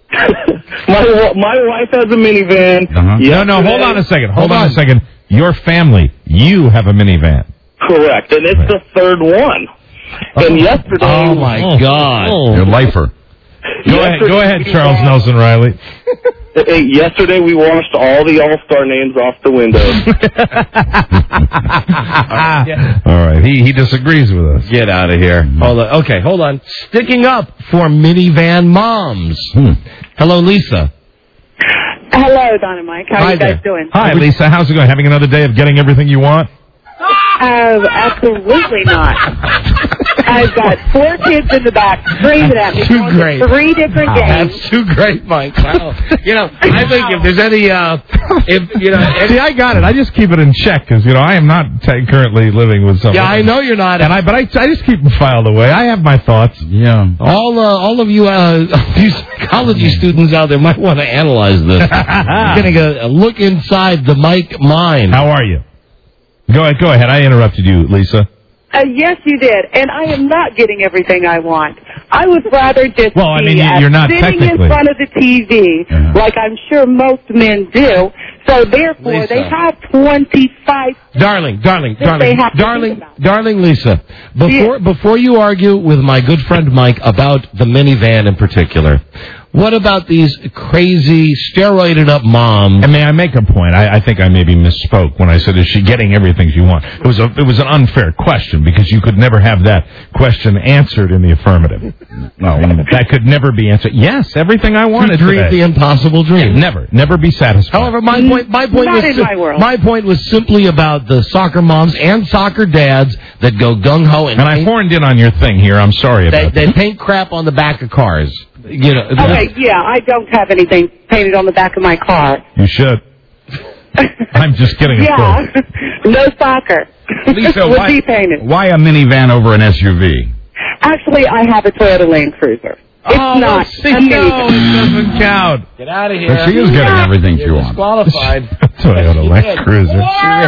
[SPEAKER 12] My wife has a minivan.
[SPEAKER 5] No, hold on a second. Hold on a second. Your family, you have a minivan.
[SPEAKER 12] Correct, and it's the third one. And yesterday...
[SPEAKER 11] Oh, my God.
[SPEAKER 5] Your lifer. Go ahead, Charles Nelson Riley.
[SPEAKER 12] Yesterday we washed all the All-Star names off the windows.
[SPEAKER 5] All right, he disagrees with us.
[SPEAKER 11] Get out of here. Hold on. Sticking up for minivan moms. Hello, Lisa.
[SPEAKER 13] Hello, Don and Mike. How are you guys doing?
[SPEAKER 5] Hi, Lisa. How's it going? Having another day of getting everything you want?
[SPEAKER 13] Absolutely not. I've got 4 kids in the back screaming at me.
[SPEAKER 11] Too great.
[SPEAKER 13] 3 different games.
[SPEAKER 11] That's too great, Mike. Wow. I think if there's any,
[SPEAKER 5] See, I got it. I just keep it in check because I am not currently living with someone.
[SPEAKER 11] Yeah, I know you're not.
[SPEAKER 5] But I just keep them filed away. I have my thoughts. Yeah.
[SPEAKER 11] All of you psychology students out there might want to analyze this. You're going to look inside the Mike mind.
[SPEAKER 5] How are you? Go ahead. I interrupted you, Lisa.
[SPEAKER 13] Yes, you did. And I am not getting everything I want. I would rather just
[SPEAKER 5] you're not
[SPEAKER 13] sitting in front of the TV, like I'm sure most men do, So therefore,
[SPEAKER 11] Lisa.
[SPEAKER 13] they have 25.
[SPEAKER 11] Darling,
[SPEAKER 13] Darling
[SPEAKER 11] Lisa, before you argue with my good friend Mike about the minivan in particular, what about these crazy, steroided up moms?
[SPEAKER 5] And may I make a point? I think I maybe misspoke when I said, is she getting everything she wants? It was an unfair question because you could never have that question answered in the affirmative. No, that could never be answered. Yes, everything I wanted
[SPEAKER 11] Dream
[SPEAKER 5] today.
[SPEAKER 11] the impossible dream.
[SPEAKER 5] Never be satisfied.
[SPEAKER 11] However, my point was simply about the soccer moms and soccer dads that go gung-ho and
[SPEAKER 5] I horned in on your thing here. I'm sorry about
[SPEAKER 11] They paint crap on the back of cars. You know.
[SPEAKER 13] Okay, yeah, I don't have anything painted on the back of my car.
[SPEAKER 5] You should. I'm just kidding.
[SPEAKER 13] Yeah, no soccer.
[SPEAKER 14] Lisa,
[SPEAKER 13] would be painted.
[SPEAKER 14] why a minivan over an SUV?
[SPEAKER 13] Actually, I have a Toyota Land Cruiser. It's not a minivan.
[SPEAKER 5] No, it doesn't count.
[SPEAKER 11] Get out of here.
[SPEAKER 14] But she is getting everything she wants.
[SPEAKER 11] Disqualified.
[SPEAKER 5] Toyota Land Cruiser.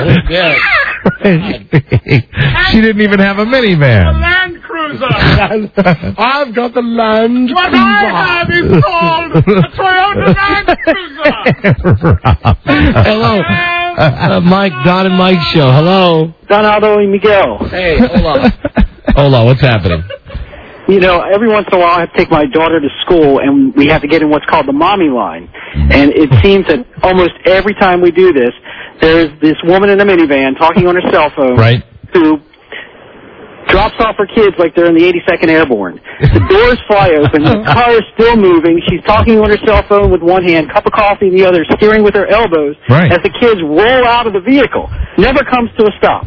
[SPEAKER 11] She really did.
[SPEAKER 5] She didn't even have a minivan.
[SPEAKER 8] Land Cruiser.
[SPEAKER 11] I've got the Land
[SPEAKER 8] What I have is called a Toyota Land Cruiser.
[SPEAKER 11] Hello. Mike, Don and Mike show. Hello.
[SPEAKER 10] Donaldo and Miguel.
[SPEAKER 11] Hey, hola. Hola, what's happening?
[SPEAKER 10] You know, every once in a while I have to take my daughter to school, and we have to get in what's called the mommy line. And it seems that almost every time we do this, there's this woman in a minivan talking on her cell phone
[SPEAKER 5] Right.
[SPEAKER 10] who drops off her kids like they're in the 82nd Airborne. The doors fly open, the car is still moving, she's talking on her cell phone with one hand, cup of coffee in the other, steering with her elbows
[SPEAKER 5] Right.
[SPEAKER 10] as the kids roll out of the vehicle. Never comes to a stop.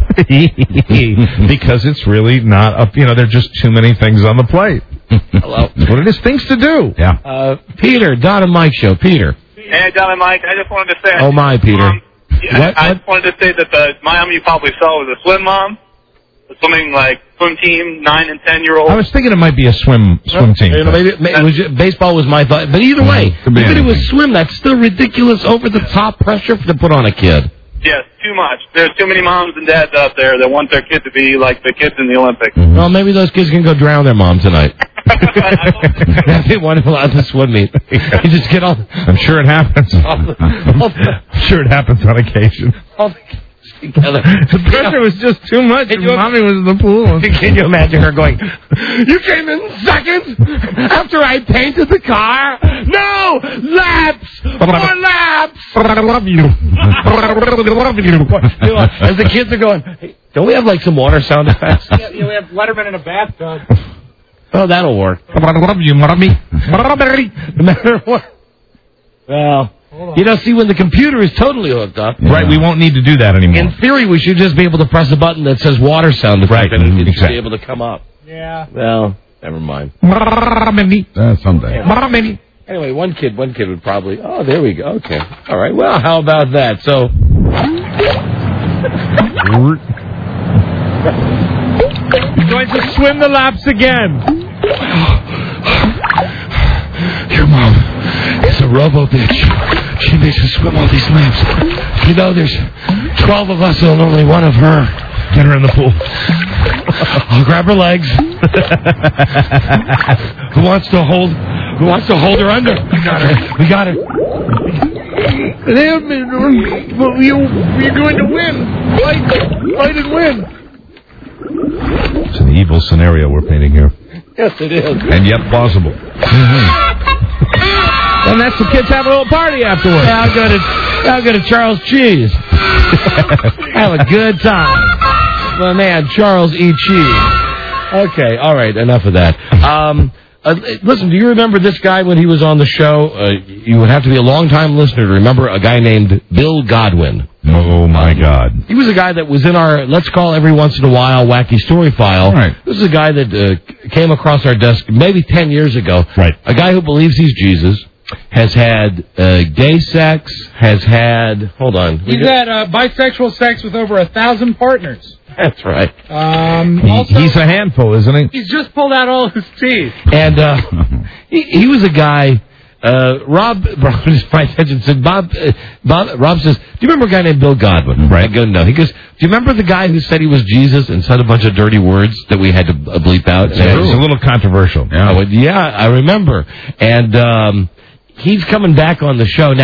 [SPEAKER 5] Because it's really not up. You know, there are just too many things on the plate.
[SPEAKER 11] Hello.
[SPEAKER 5] That's what it is. Things to do.
[SPEAKER 14] Yeah.
[SPEAKER 11] Peter, Don and Mike show. Peter.
[SPEAKER 15] Hey, Don and Mike, I just wanted to say...
[SPEAKER 11] Oh, my, Peter.
[SPEAKER 15] I just wanted to say that the mom you probably saw was a swim mom. The swim team, 9 and 10-year-olds.
[SPEAKER 5] I was thinking it might be a swim team.
[SPEAKER 11] You know, maybe it was, baseball was my thought. But either way,
[SPEAKER 14] Could be
[SPEAKER 11] even if it was
[SPEAKER 14] anything.
[SPEAKER 11] swim, that's still ridiculous over-the-top pressure to put on a kid.
[SPEAKER 15] Yes, too much. There's too many moms and dads out there that want their kid to be like the kids in the Olympics.
[SPEAKER 11] Well, maybe those kids can go drown their mom tonight. That'd be wonderful at the swim meet. You just get all...
[SPEAKER 5] I'm sure it happens. I'm sure it happens on occasion.
[SPEAKER 11] all the kids together.
[SPEAKER 5] The pressure was just too much. Mommy was in the pool.
[SPEAKER 11] Can you imagine her going, you came in second after I painted the car? No! Laps! More laps!
[SPEAKER 5] I love you.
[SPEAKER 11] As the kids are going, hey, don't we have like some water sound effects?
[SPEAKER 8] Yeah, we have Letterman in a bathtub.
[SPEAKER 11] Oh, that'll work.
[SPEAKER 5] I love you, mommy.
[SPEAKER 11] No matter what. Well, you know, see, when the computer is totally hooked up.
[SPEAKER 5] Right, we won't need to do that anymore.
[SPEAKER 11] In theory, we should just be able to press a button that says water sound effect,
[SPEAKER 5] Right,
[SPEAKER 11] and it should
[SPEAKER 5] exactly.
[SPEAKER 11] be able to come up.
[SPEAKER 8] Yeah.
[SPEAKER 11] Well, never mind.
[SPEAKER 14] Someday.
[SPEAKER 11] Anyway, one kid would probably... Oh, there we go. Okay. All right. Well, how about that? So...
[SPEAKER 5] Going to swim the laps again.
[SPEAKER 11] Your mom is a robo bitch. She makes us swim all these laps. You know, there's 12 of us and only one of her.
[SPEAKER 5] Get her in the pool.
[SPEAKER 11] I'll grab her legs. Who wants to hold her under? We got her.
[SPEAKER 5] You're going to win. Fight and win. It's an evil scenario we're painting here.
[SPEAKER 11] Yes, it is.
[SPEAKER 14] And yet plausible.
[SPEAKER 5] And that's the kids have a little party afterwards.
[SPEAKER 11] Yeah, I'll go to Charles Cheese. Have a good time. My man, Charles E. Cheese. Okay, all right, enough of that. Listen, do you remember this guy when he was on the show? You would have to be a long-time listener to remember a guy named Bill Godwin.
[SPEAKER 14] Oh, my God.
[SPEAKER 11] He was a guy that was in our, let's call every once in a while, wacky story file.
[SPEAKER 14] Right.
[SPEAKER 11] This is a guy that came across our desk maybe 10 years ago.
[SPEAKER 5] Right.
[SPEAKER 11] A guy who believes he's Jesus, has had gay sex, has had, hold on.
[SPEAKER 8] He's had bisexual sex with over 1,000 partners.
[SPEAKER 11] That's right.
[SPEAKER 8] Also,
[SPEAKER 5] He's a handful, isn't he?
[SPEAKER 8] he's just pulled out all his teeth.
[SPEAKER 11] And he was a guy. Rob brought his my attention. Said Rob says, "Do you remember a guy named Bill Godwin?"
[SPEAKER 5] Right.
[SPEAKER 11] I go, "No." He goes, "Do you remember the guy who said he was Jesus and said a bunch of dirty words that we had to bleep out?"
[SPEAKER 5] Yeah, it's a little controversial.
[SPEAKER 11] I went, "Yeah, I remember." And he's coming back on the show now.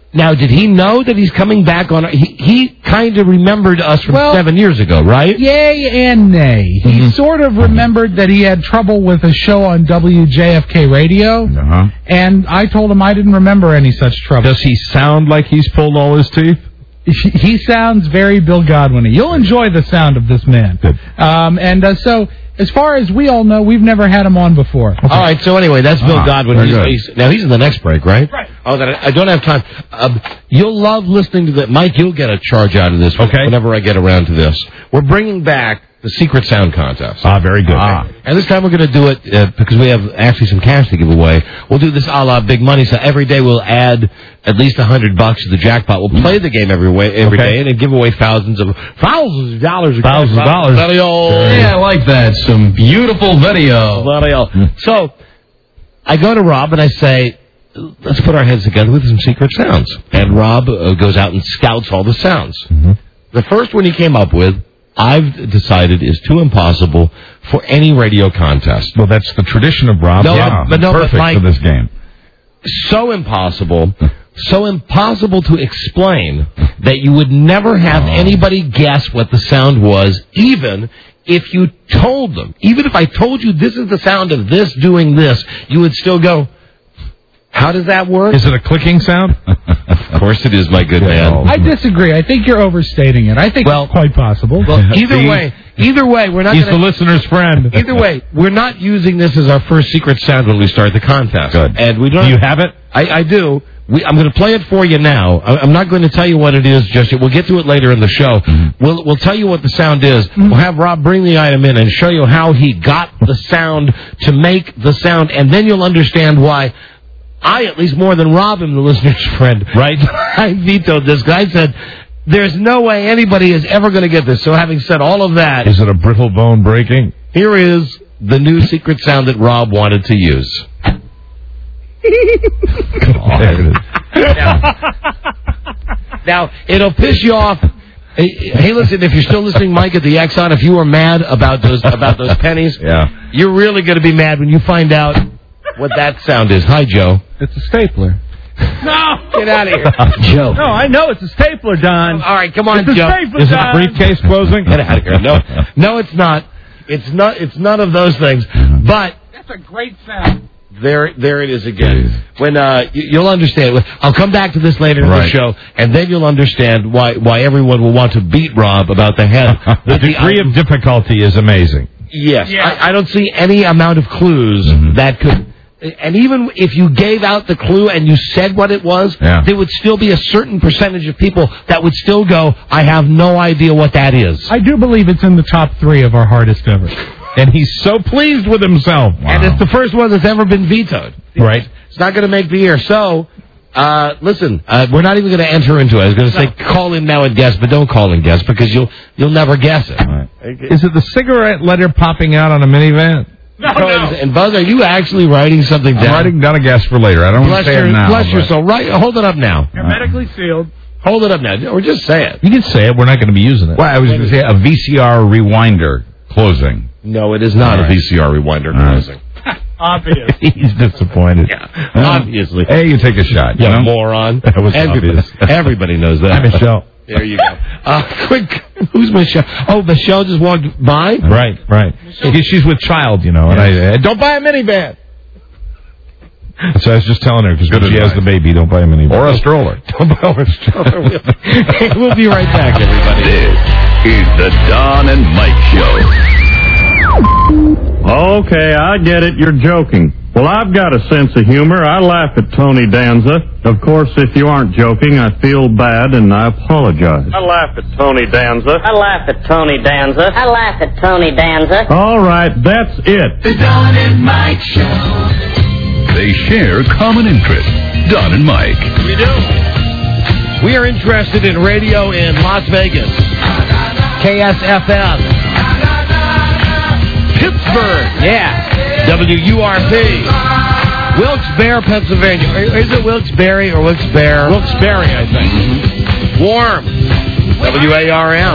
[SPEAKER 11] Now, did he know that he's coming back on? He kind of remembered us from 7 years ago, right?
[SPEAKER 8] Yay and nay. He sort of remembered that he had trouble with a show on WJFK radio, and I told him I didn't remember any such trouble.
[SPEAKER 5] Does he sound like he's pulled all his teeth?
[SPEAKER 8] He sounds very Bill Godwin-y. You'll enjoy the sound of this man.
[SPEAKER 5] Good.
[SPEAKER 8] So, as far as we all know, we've never had him on before.
[SPEAKER 11] Okay. All right, so anyway, that's Bill Godwin. He's in the next break, right?
[SPEAKER 8] Right.
[SPEAKER 11] Oh, I don't have time. You'll love listening to that. Mike, you'll get a charge out of this whenever I get around to this. We're bringing back the Secret Sound Contest.
[SPEAKER 5] Very good.
[SPEAKER 11] And this time we're going to do it because we have actually some cash to give away. We'll do this a la Big Money, so every day we'll add at least $100 to the jackpot. We'll play the game every day and give away thousands of dollars.
[SPEAKER 3] Yeah, I like that. Some beautiful video.
[SPEAKER 11] So I go to Rob and I say, let's put our heads together with some secret sounds. And Rob goes out and scouts all the sounds. The first one he came up with, I've decided, is too impossible for any radio contest.
[SPEAKER 5] Well, that's the tradition of Rob. Perfect for this game.
[SPEAKER 11] So impossible to explain that you would never have anybody guess what the sound was, even if you told them. Even if I told you this is the sound of this doing this, you would still go, how does that work?
[SPEAKER 5] Is it a clicking sound?
[SPEAKER 11] Of course it is, my good man.
[SPEAKER 8] I disagree. I think you're overstating it. I think it's quite possible.
[SPEAKER 11] Well, either way, we're not.
[SPEAKER 5] He's the listener's friend.
[SPEAKER 11] Either way, we're not using this as our first secret sound when we start the contest.
[SPEAKER 5] Good.
[SPEAKER 11] And we don't.
[SPEAKER 5] Do you have it?
[SPEAKER 11] I do. I'm going to play it for you now. I'm not going to tell you what it is just yet. We'll get to it later in the show. We'll tell you what the sound is. We'll have Rob bring the item in and show you how he got the sound to make the sound, and then you'll understand why I, at least more than Rob, am the listener's friend.
[SPEAKER 5] Right?
[SPEAKER 11] I vetoed this guy. I said, there's no way anybody is ever going to get this. So having said all of that...
[SPEAKER 5] Is it a brittle bone breaking?
[SPEAKER 11] Here is the new secret sound that Rob wanted to use.
[SPEAKER 5] There it is.
[SPEAKER 11] Now, it'll piss you off. Hey, listen, if you're still listening, Mike, at the Exxon, if you were mad about those pennies, you're really going to be mad when you find out what that sound is. Hi, Joe.
[SPEAKER 8] It's a stapler.
[SPEAKER 13] No!
[SPEAKER 11] Get out of here.
[SPEAKER 5] Joe.
[SPEAKER 13] No, I know it's a stapler, Don.
[SPEAKER 11] All right, come on,
[SPEAKER 13] it's
[SPEAKER 11] Joe.
[SPEAKER 13] Stapler,
[SPEAKER 5] is it a
[SPEAKER 13] Don.
[SPEAKER 5] briefcase closing?
[SPEAKER 11] Get out of here. No, it's not. It's none of those things. But
[SPEAKER 13] That's a great sound.
[SPEAKER 11] there it is again. When you'll understand. I'll come back to this later in the show, and then you'll understand why everyone will want to beat Rob about the head.
[SPEAKER 5] The degree of difficulty is amazing.
[SPEAKER 11] Yes,
[SPEAKER 13] Yeah.
[SPEAKER 11] I don't see any amount of clues that could. And even if you gave out the clue and you said what it was, there would still be a certain percentage of people that would still go, I have no idea what that is.
[SPEAKER 8] I do believe it's in the top 3 of our hardest ever.
[SPEAKER 5] And he's so pleased with himself. Wow.
[SPEAKER 11] And it's the first one that's ever been vetoed.
[SPEAKER 5] Right.
[SPEAKER 11] It's not going to make the air. So, listen, we're not even going to enter into it. I was going to say call in now and guess, but don't call and guess because you'll never guess it.
[SPEAKER 5] Right. Is it the cigarette letter popping out on a minivan?
[SPEAKER 13] No.
[SPEAKER 11] And Buzz, are you actually writing something down?
[SPEAKER 5] I'm writing down a guess for later. I don't want to say it now.
[SPEAKER 11] Bless your soul. Hold it up now.
[SPEAKER 13] Hermetically sealed.
[SPEAKER 11] Hold it up now. Or just say it.
[SPEAKER 5] You can say it. We're not going to be using it.
[SPEAKER 14] Well, I was going to say a VCR rewinder closing.
[SPEAKER 11] No, it is not a VCR rewinder closing.
[SPEAKER 13] Obvious.
[SPEAKER 5] He's disappointed.
[SPEAKER 11] Yeah, obviously.
[SPEAKER 14] Hey, you take a shot.
[SPEAKER 11] Yeah,
[SPEAKER 14] you know?
[SPEAKER 11] moron.
[SPEAKER 5] That was obvious.
[SPEAKER 11] Everybody knows that.
[SPEAKER 5] Hi, Michelle.
[SPEAKER 11] There you go. Quick, who's Michelle? Oh, Michelle just walked by?
[SPEAKER 5] Right. Because she's with child, and I don't buy a minivan. So I was just telling her, because when she has the baby, don't buy a minivan.
[SPEAKER 14] Or a stroller.
[SPEAKER 5] Don't buy a stroller.
[SPEAKER 11] We'll be right back, everybody.
[SPEAKER 1] This is the Don and Mike Show.
[SPEAKER 16] Okay, I get it. You're joking. Well, I've got a sense of humor. I laugh at Tony Danza. Of course, if you aren't joking, I feel bad and I apologize. I laugh at Tony Danza.
[SPEAKER 17] I laugh at Tony Danza. I laugh at Tony Danza.
[SPEAKER 16] All right, that's it.
[SPEAKER 7] The Don and Mike Show.
[SPEAKER 1] They share common interests. Don and Mike.
[SPEAKER 11] We do. We are interested in radio in Las Vegas. KSFM. Pittsburgh. Yeah. WURP. Wilkes-Barre, Pennsylvania. Is it Wilkes-Barre or Wilkes-Barre? Wilkes-Barre, I think. Warm. WARM.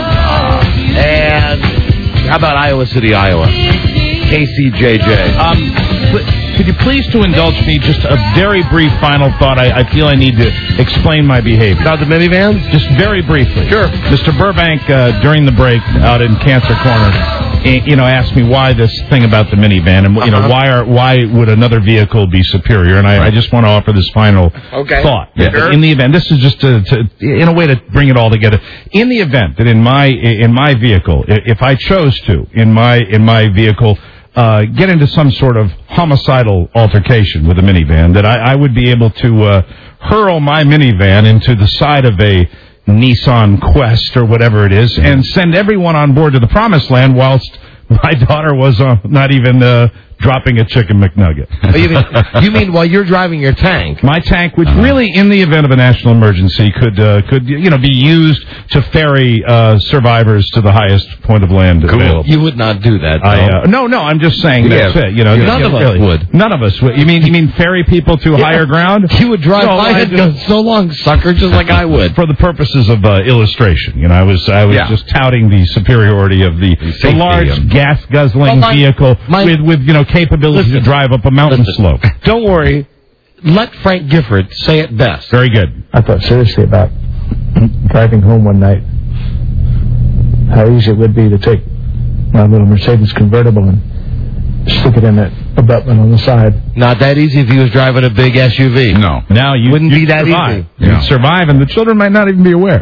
[SPEAKER 11] And how about Iowa City, Iowa? KCJJ.
[SPEAKER 5] could you please to indulge me just a very brief final thought? I feel I need to explain my behavior.
[SPEAKER 11] About the minivans?
[SPEAKER 5] Just very briefly.
[SPEAKER 11] Sure.
[SPEAKER 5] Mr. Burbank, during the break out in Cancer Corner, asked me why this thing about the minivan, and why would another vehicle be superior? And I just want to offer this final thought.
[SPEAKER 11] Sure.
[SPEAKER 5] In the event, this is just in a way to bring it all together. In the event that in my vehicle, if I chose to, in my vehicle, get into some sort of homicidal altercation with a minivan, that I would be able to hurl my minivan into the side of a Nissan Quest or whatever it is, and send everyone on board to the promised land whilst my daughter was not even dropping a chicken McNugget.
[SPEAKER 11] You mean while you're driving your tank?
[SPEAKER 5] My tank, which really, in the event of a national emergency, could be used to ferry survivors to the highest point of land available.
[SPEAKER 11] You would not do that.
[SPEAKER 5] No, I'm just saying that's it.
[SPEAKER 11] None of us would.
[SPEAKER 5] None of us would. You mean ferry people to higher ground?
[SPEAKER 11] You would drive by and go, so long, sucker, just like I would.
[SPEAKER 5] For the purposes of illustration, I was just touting the superiority of the large gas guzzling vehicle with capability to drive up a mountain slope.
[SPEAKER 11] Don't worry. Let Frank Gifford say it best.
[SPEAKER 5] Very good.
[SPEAKER 18] I thought seriously about driving home one night, how easy it would be to take my little Mercedes convertible and stick it in an abutment on the side.
[SPEAKER 11] Not that easy if he was driving a big SUV.
[SPEAKER 5] No. Now you
[SPEAKER 11] wouldn't be that
[SPEAKER 5] survive.
[SPEAKER 11] easy.
[SPEAKER 5] You'd survive, and the children might not even be aware.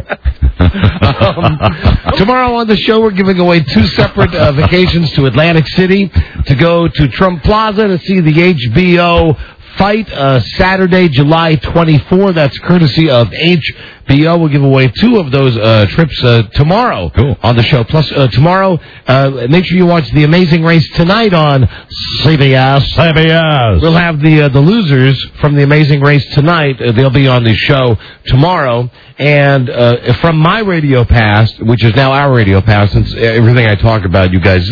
[SPEAKER 11] Tomorrow on the show, we're giving away 2 separate vacations to Atlantic City to go to Trump Plaza to see the HBO fight Saturday, July 24. That's courtesy of HBO. We'll give away 2 of those trips tomorrow on the show. Plus, tomorrow, make sure you watch The Amazing Race tonight on CBS. We'll have the losers from The Amazing Race tonight. They'll be on the show tomorrow. And from my radio past, which is now our radio past, since everything I talk about, you guys,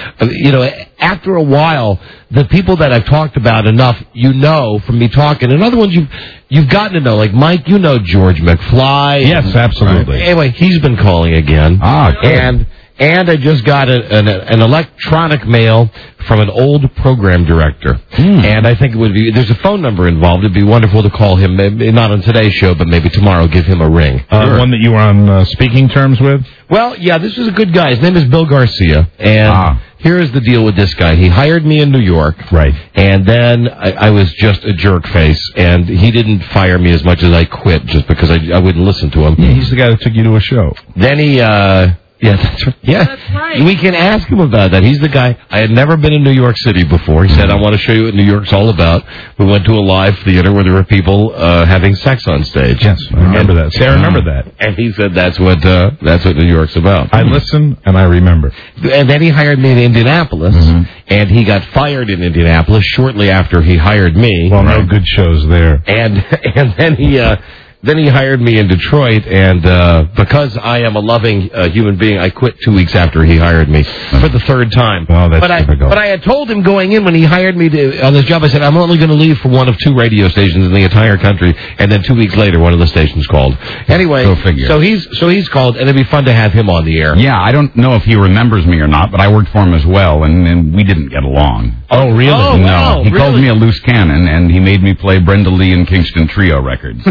[SPEAKER 11] after a while, the people that I've talked about enough, from me talking, and other ones you've gotten to know, like Mike, George McFly.
[SPEAKER 5] Yes, absolutely.
[SPEAKER 11] Anyway, he's been calling again.
[SPEAKER 5] Good.
[SPEAKER 11] And I just got an electronic mail from an old program director. And I think it would be, there's a phone number involved. It'd be wonderful to call him, maybe not on today's show, but maybe tomorrow, give him a ring.
[SPEAKER 5] One that you were on speaking terms with?
[SPEAKER 11] Well, yeah, this is a good guy. His name is Bill Garcia. And here is the deal with this guy. He hired me in New York.
[SPEAKER 5] Right.
[SPEAKER 11] And then I was just a jerk face. And he didn't fire me as much as I quit just because I wouldn't listen to him.
[SPEAKER 5] Yeah, he's the guy that took you to a show.
[SPEAKER 11] Then he, yeah, that's right. Yeah, that's right. We can ask him about that. He's the guy. I had never been in New York City before. He said, I want to show you what New York's all about. We went to a live theater where there were people having sex on stage.
[SPEAKER 5] Yes, I remember that. See, I remember that.
[SPEAKER 11] And he said that's what New York's about.
[SPEAKER 5] I listen and I remember.
[SPEAKER 11] And then he hired me in Indianapolis, and he got fired in Indianapolis shortly after he hired me.
[SPEAKER 5] Well, no good shows there.
[SPEAKER 11] And then he hired me in Detroit, and because I am a loving human being, I quit 2 weeks after he hired me for the 3rd time.
[SPEAKER 5] Oh, that's difficult.
[SPEAKER 11] But I had told him going in when he hired me on this job, I said, I'm only going to leave for one of 2 radio stations in the entire country, and then 2 weeks later, one of the stations called. Anyway, so he's called, and it'd be fun to have him on the air.
[SPEAKER 14] Yeah, I don't know if he remembers me or not, but I worked for him as well, and we didn't get along.
[SPEAKER 5] Oh, really?
[SPEAKER 14] No.
[SPEAKER 11] Wow,
[SPEAKER 14] he called me a loose cannon, and he made me play Brenda Lee and Kingston Trio records.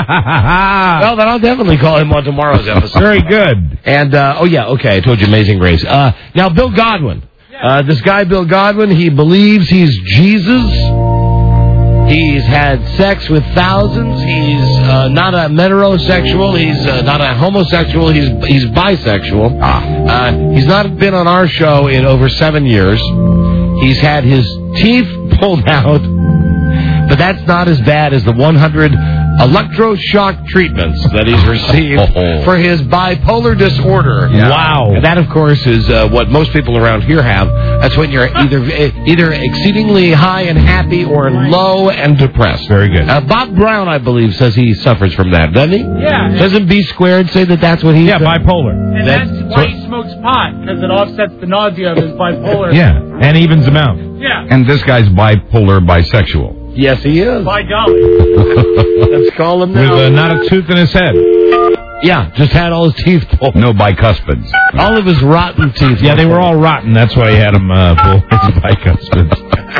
[SPEAKER 11] Well, then I'll definitely call him on tomorrow's episode.
[SPEAKER 5] Very good.
[SPEAKER 11] And, I told you Amazing Race. Now, Bill Godwin. This guy, Bill Godwin, he believes he's Jesus. He's had sex with thousands. He's not a heterosexual. He's not a homosexual. He's bisexual. He's not been on our show in over 7 years. He's had his teeth pulled out. But that's not as bad as the 100 electroshock treatments that he's received for his bipolar disorder.
[SPEAKER 5] Yeah. Wow.
[SPEAKER 11] And that, of course, is what most people around here have. That's when you're either exceedingly high and happy or low and depressed.
[SPEAKER 5] Very good.
[SPEAKER 11] Bob Brown, I believe, says he suffers from that, doesn't he?
[SPEAKER 8] Yeah.
[SPEAKER 11] Doesn't B Squared say that that's what he's
[SPEAKER 5] bipolar.
[SPEAKER 8] And that's why he smokes pot, because it offsets the nausea of his bipolar.
[SPEAKER 5] Yeah, and evens them out.
[SPEAKER 8] Yeah.
[SPEAKER 14] And this guy's bipolar bisexual.
[SPEAKER 11] Yes, he is.
[SPEAKER 8] By golly.
[SPEAKER 11] Let's call him now.
[SPEAKER 5] With not a tooth in his head.
[SPEAKER 11] Yeah, just had all his teeth pulled.
[SPEAKER 14] No bicuspids.
[SPEAKER 11] All of his rotten teeth.
[SPEAKER 5] Yeah, they were all rotten. That's why he had them pull his bicuspids.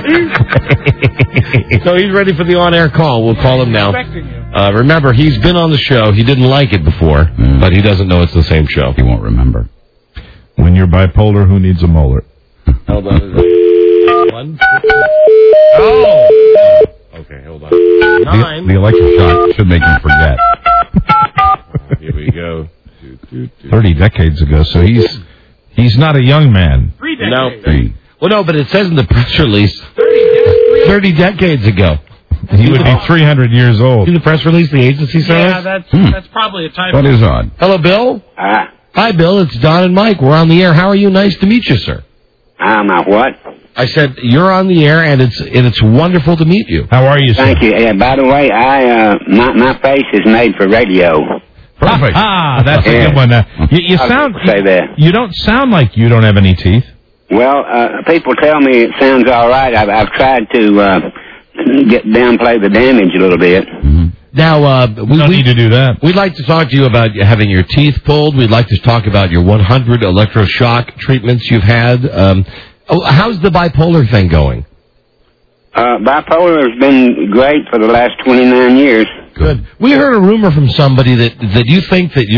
[SPEAKER 11] So he's ready for the on-air call. We'll call him now. Remember, he's been on the show. He didn't like it before, but he doesn't know it's the same show.
[SPEAKER 14] He won't remember.
[SPEAKER 5] When you're bipolar, who needs a molar?
[SPEAKER 11] Hold on. One. Oh! Okay, hold on. 9.
[SPEAKER 14] The electric shock should make him forget.
[SPEAKER 11] Here we go.
[SPEAKER 5] 30 decades ago, so he's not a young man.
[SPEAKER 11] 3 decades. No. Well, no, but it says in the press release 30 decades ago.
[SPEAKER 5] He would be 300 years old.
[SPEAKER 11] See the press release the agency sent us?
[SPEAKER 8] Yeah, that's probably a typo.
[SPEAKER 14] That is odd.
[SPEAKER 11] Hello, Bill? Hi, Bill. It's Don and Mike. We're on the air. How are you? Nice to meet you, sir.
[SPEAKER 19] What?
[SPEAKER 11] I said you're on the air, and it's wonderful to meet you.
[SPEAKER 5] How are you, sir?
[SPEAKER 19] Thank you. By the way, my face is made for radio.
[SPEAKER 5] Perfect. That's a good one. You sound.
[SPEAKER 19] Say that.
[SPEAKER 5] You don't sound like you don't have any teeth.
[SPEAKER 19] Well, people tell me it sounds all right. I've tried to downplay the damage a little bit.
[SPEAKER 11] Now, we
[SPEAKER 5] need to do that.
[SPEAKER 11] We'd like to talk to you about having your teeth pulled. We'd like to talk about your 100 electroshock treatments you've had. How's the bipolar thing going?
[SPEAKER 19] Bipolar has been great for the last 29 years.
[SPEAKER 11] Good. We heard a rumor from somebody that you think that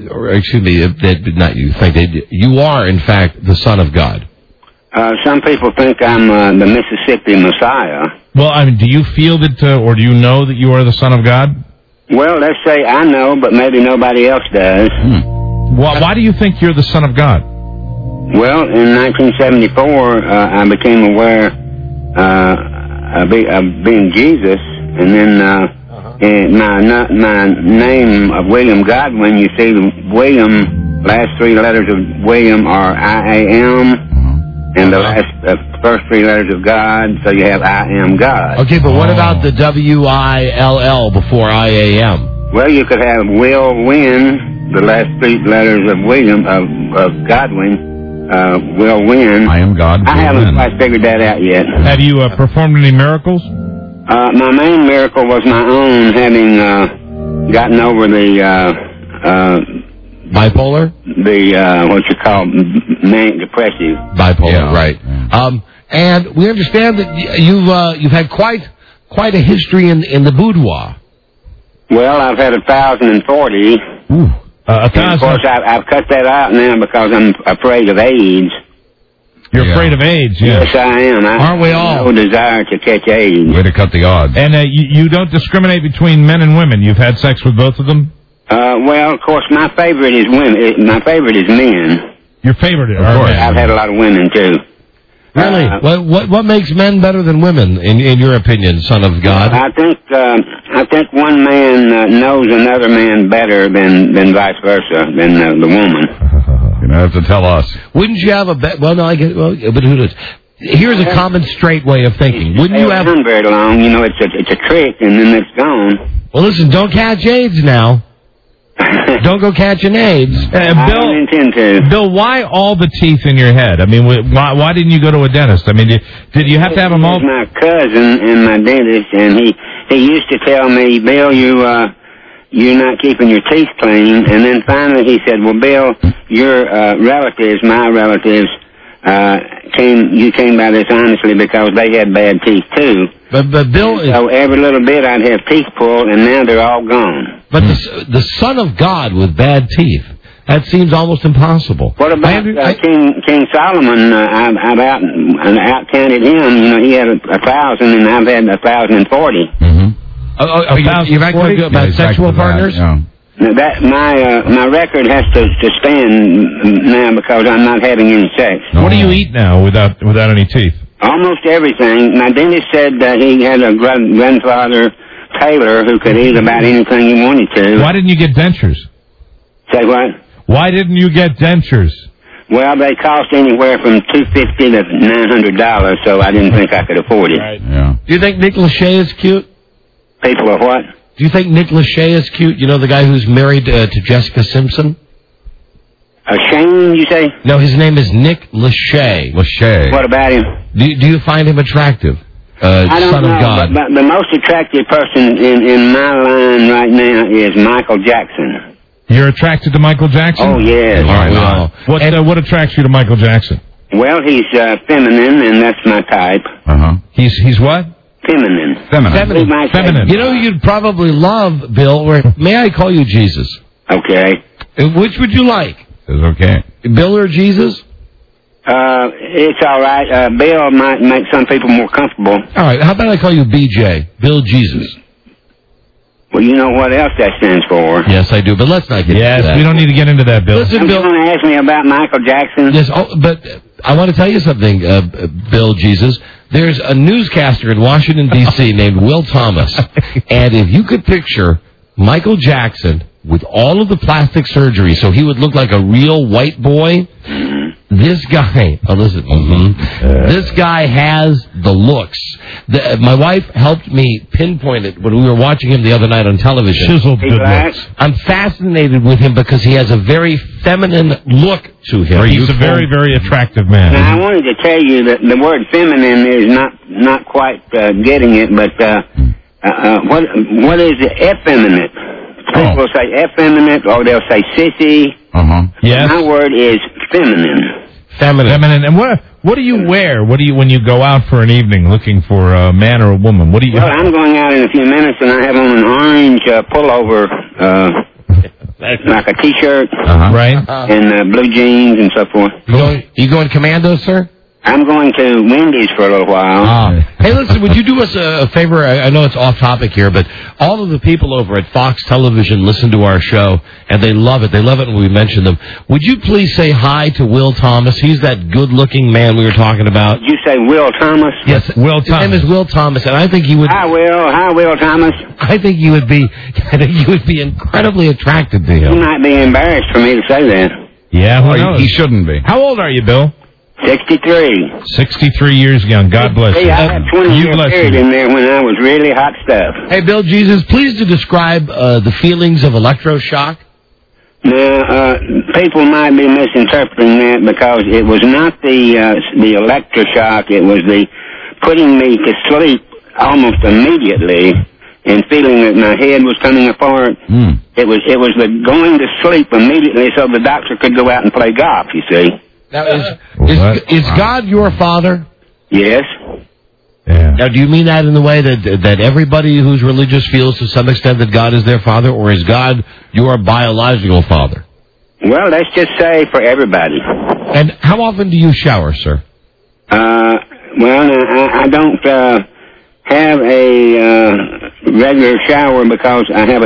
[SPEAKER 11] you are, in fact, the Son of God.
[SPEAKER 19] Some people think I'm the Mississippi Messiah.
[SPEAKER 5] Well, I mean, do you feel that, or do you know that you are the Son of God?
[SPEAKER 19] Well, let's say I know, but maybe nobody else does.
[SPEAKER 5] Why do you think you're the Son of God?
[SPEAKER 19] Well, in 1974, I became aware of being Jesus, and then in my name of William Godwin, you see the William, last 3 letters of William are I-A-M, and the first 3 letters of God, so you have I am God.
[SPEAKER 11] Okay, but what about the W-I-L-L before I-A-M?
[SPEAKER 19] Well, you could have Will Win, the last 3 letters of William, of Godwin, will win.
[SPEAKER 14] I am God.
[SPEAKER 19] I haven't quite figured that out yet.
[SPEAKER 5] Have you performed any miracles?
[SPEAKER 19] My main miracle was my own, having gotten over the
[SPEAKER 11] bipolar.
[SPEAKER 19] The what you call manic depressive.
[SPEAKER 11] Bipolar, right? And we understand that you've had quite a history in the boudoir.
[SPEAKER 19] Well, I've had 1,040. And of course, I've cut that out now because I'm afraid of AIDS.
[SPEAKER 5] You're afraid of AIDS, yeah.
[SPEAKER 19] Yes, I am.
[SPEAKER 11] Aren't we all?
[SPEAKER 19] No desire to catch AIDS.
[SPEAKER 14] Way to cut the odds.
[SPEAKER 5] And you don't discriminate between men and women. You've had sex with both of them?
[SPEAKER 19] Well, of course, my favorite is women. My favorite is men.
[SPEAKER 5] Your favorite,
[SPEAKER 19] of course. I've had a lot of women too.
[SPEAKER 11] Really? What makes men better than women, in your opinion, Son of God?
[SPEAKER 19] I think one man knows another man better than vice versa, than the woman.
[SPEAKER 14] You don't have to tell us.
[SPEAKER 11] Wouldn't you have a well? No, I get but who does? Here's a common straight way of thinking. Wouldn't you have
[SPEAKER 19] very long? You know, it's a trick, and then it's gone.
[SPEAKER 11] Well, listen, don't catch AIDS now. Don't go catching AIDS.
[SPEAKER 19] I don't intend to.
[SPEAKER 5] Bill, why all the teeth in your head? I mean, why didn't you go to a dentist? I mean, did you have to have them all?
[SPEAKER 19] My cousin and my dentist, and he used to tell me, Bill, you're not keeping your teeth clean. And then finally he said, well, Bill, your relatives, my relatives, came by this honestly because they had bad teeth too.
[SPEAKER 11] But Bill,
[SPEAKER 19] so every little bit I'd have teeth pulled, and now they're all gone.
[SPEAKER 11] But the Son of God with bad teeth, that seems almost impossible.
[SPEAKER 19] What about King Solomon? I've out-counted him. You know, he had 1,000, and I've had 1,040.
[SPEAKER 11] You've actually about sexual partners?
[SPEAKER 19] Yeah. That my record has to stand now because I'm not having any sex.
[SPEAKER 5] What do you eat now without any teeth?
[SPEAKER 19] Almost everything. My dentist said that he had a grandfather, Taylor, who could eat about anything he wanted to.
[SPEAKER 5] Why didn't you get dentures?
[SPEAKER 19] Say what?
[SPEAKER 5] Why didn't you get dentures?
[SPEAKER 19] Well, they cost anywhere from $250 to $900, so I didn't think I could afford it.
[SPEAKER 11] Right. Yeah. Do you think Nick Lachey is cute?
[SPEAKER 19] People are what?
[SPEAKER 11] Do you think Nick Lachey is cute? You know, the guy who's married to Jessica Simpson?
[SPEAKER 19] Shane, you say?
[SPEAKER 11] No, his name is Nick Lachey.
[SPEAKER 14] Lachey.
[SPEAKER 19] What about him?
[SPEAKER 11] Do you find him attractive?
[SPEAKER 19] I don't
[SPEAKER 11] Son
[SPEAKER 19] know,
[SPEAKER 11] of God.
[SPEAKER 19] but the most attractive person in my line right now is Michael Jackson.
[SPEAKER 5] You're attracted to Michael Jackson?
[SPEAKER 19] Oh, yes.
[SPEAKER 5] All right. What attracts you to Michael Jackson?
[SPEAKER 19] Well, he's feminine, and that's my type.
[SPEAKER 5] He's what?
[SPEAKER 19] Feminine.
[SPEAKER 4] Feminine. You know who you'd probably love, Bill? Or may I call you Jesus?
[SPEAKER 19] Okay.
[SPEAKER 4] Which would you like?
[SPEAKER 14] It's okay.
[SPEAKER 4] Bill or Jesus?
[SPEAKER 19] It's all right. Bill might make some people more comfortable.
[SPEAKER 4] All right. How about I call you BJ? Bill Jesus.
[SPEAKER 19] Well, you know what else that stands for.
[SPEAKER 4] Yes, I do, but let's not get into that.
[SPEAKER 5] We don't need to get into that, Bill.
[SPEAKER 4] Listen, Bill.
[SPEAKER 19] You want to ask me about Michael Jackson?
[SPEAKER 4] Yes, but I want to tell you something, Bill Jesus. There's a newscaster in Washington, D.C. named Will Thomas, and if you could picture Michael Jackson with all of the plastic surgery so he would look like a real white boy, this guy, this guy has the looks. My wife helped me pinpoint it when we were watching him the other night on television.
[SPEAKER 5] Chiseled good looks.
[SPEAKER 4] I'm fascinated with him because he has a very feminine look to him.
[SPEAKER 5] He's a very, very attractive man.
[SPEAKER 19] Now, I wanted to tell you that the word feminine is not quite getting it, but what is effeminate? People will say effeminate, or they'll say sissy.
[SPEAKER 5] Yes.
[SPEAKER 19] My word is feminine.
[SPEAKER 5] Feminine. And what do you wear? What do you when you go out for an evening looking for a man or a woman? What do you?
[SPEAKER 19] Well, I'm going out in a few minutes, and I have on an orange pullover, like a T-shirt,
[SPEAKER 5] right,
[SPEAKER 19] and blue jeans and so forth.
[SPEAKER 4] You going commando, sir?
[SPEAKER 19] I'm going to Wendy's for a little while.
[SPEAKER 4] Hey, listen, would you do us a favor? I know it's off topic here, but all of the people over at Fox Television listen to our show, and they love it. They love it when we mention them. Would you please say hi to Will Thomas? He's that good-looking man we were talking about.
[SPEAKER 19] Did you say Will Thomas?
[SPEAKER 4] Yes,
[SPEAKER 5] Will
[SPEAKER 4] His
[SPEAKER 5] Thomas.
[SPEAKER 4] name is Will Thomas, and I think he would...
[SPEAKER 19] Hi, Will Thomas.
[SPEAKER 4] I think you would be incredibly attracted to him.
[SPEAKER 19] You might be embarrassed for me to say that.
[SPEAKER 5] Yeah, who knows?
[SPEAKER 14] He shouldn't be.
[SPEAKER 5] How old are you, Bill?
[SPEAKER 19] 63.
[SPEAKER 5] 63 years young. God bless you.
[SPEAKER 19] See, I had 20-year period in there when I was really hot stuff.
[SPEAKER 4] Hey, Bill Jesus, please to describe the feelings of electroshock.
[SPEAKER 19] Now, people might be misinterpreting that because it was not the electroshock. It was the putting me to sleep almost immediately and feeling that my head was coming apart. It was the going to sleep immediately so the doctor could go out and play golf, you see.
[SPEAKER 4] Now, is God your father?
[SPEAKER 19] Yes.
[SPEAKER 5] Yeah.
[SPEAKER 4] Now, do you mean that in the way that everybody who's religious feels to some extent that God is their father, or is God your biological father?
[SPEAKER 19] Well, let's just say for everybody.
[SPEAKER 4] And how often do you shower, sir?
[SPEAKER 19] Well, I don't have a regular shower because I have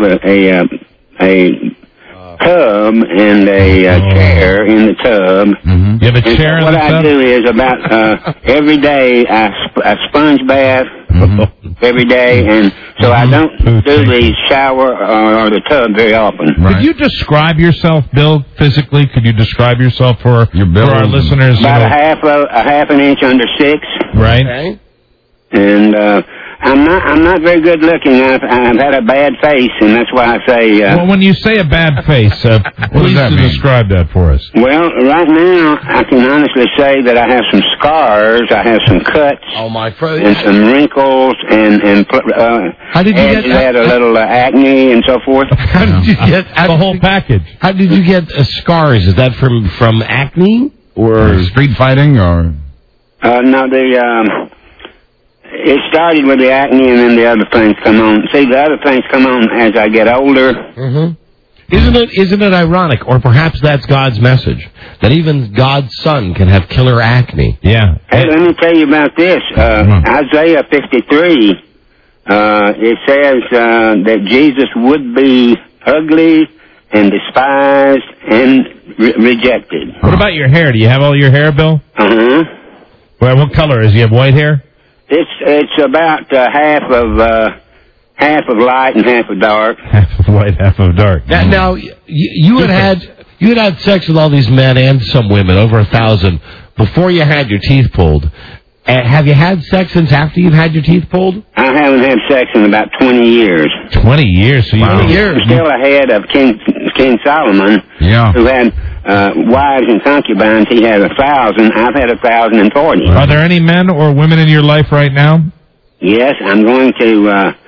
[SPEAKER 19] a tub and a chair in the tub.
[SPEAKER 5] You have a chair in the tub?
[SPEAKER 19] What I do is about every day I sponge bath every day, and so I don't do the shower or the tub very often.
[SPEAKER 5] Right. Could you describe yourself, Bill, physically? Could you describe yourself for our listeners?
[SPEAKER 19] About a half an inch under 6.
[SPEAKER 5] Right.
[SPEAKER 19] Okay. And I'm not very good looking. I've had a bad face, and that's why I say.
[SPEAKER 5] Well, when you say a bad face, please describe that for us.
[SPEAKER 19] Well, right now I can honestly say that I have some scars, I have some cuts, and some wrinkles, and
[SPEAKER 4] how did you
[SPEAKER 19] had a little acne and so forth.
[SPEAKER 4] How did you get
[SPEAKER 5] the whole package?
[SPEAKER 4] How did you get scars? Is that from acne or
[SPEAKER 14] street fighting or?
[SPEAKER 19] No, it started with the acne, and then the other things come on. See, the other things come on as I get older.
[SPEAKER 4] Isn't it ironic, or perhaps that's God's message, that even God's son can have killer acne?
[SPEAKER 5] Yeah.
[SPEAKER 19] Hey, let me tell you about this. Isaiah 53, it says that Jesus would be ugly and despised and rejected.
[SPEAKER 5] What about your hair? Do you have all your hair, Bill?
[SPEAKER 19] Uh-huh.
[SPEAKER 5] Well, what color is? You have white hair?
[SPEAKER 19] It's about half of light and half of dark.
[SPEAKER 5] Half of white, half of dark.
[SPEAKER 4] Now you had sex with all these men and some women, over 1,000, before you had your teeth pulled. Have you had sex since after you've had your teeth pulled?
[SPEAKER 19] I haven't had sex in about 20 years.
[SPEAKER 5] 20 years? So
[SPEAKER 19] 20 years. I'm still ahead of King Solomon, who had wives and concubines. He had 1,000. I've had 1,040.
[SPEAKER 5] Are there any men or women in your life right now?
[SPEAKER 19] Yes, I'm going to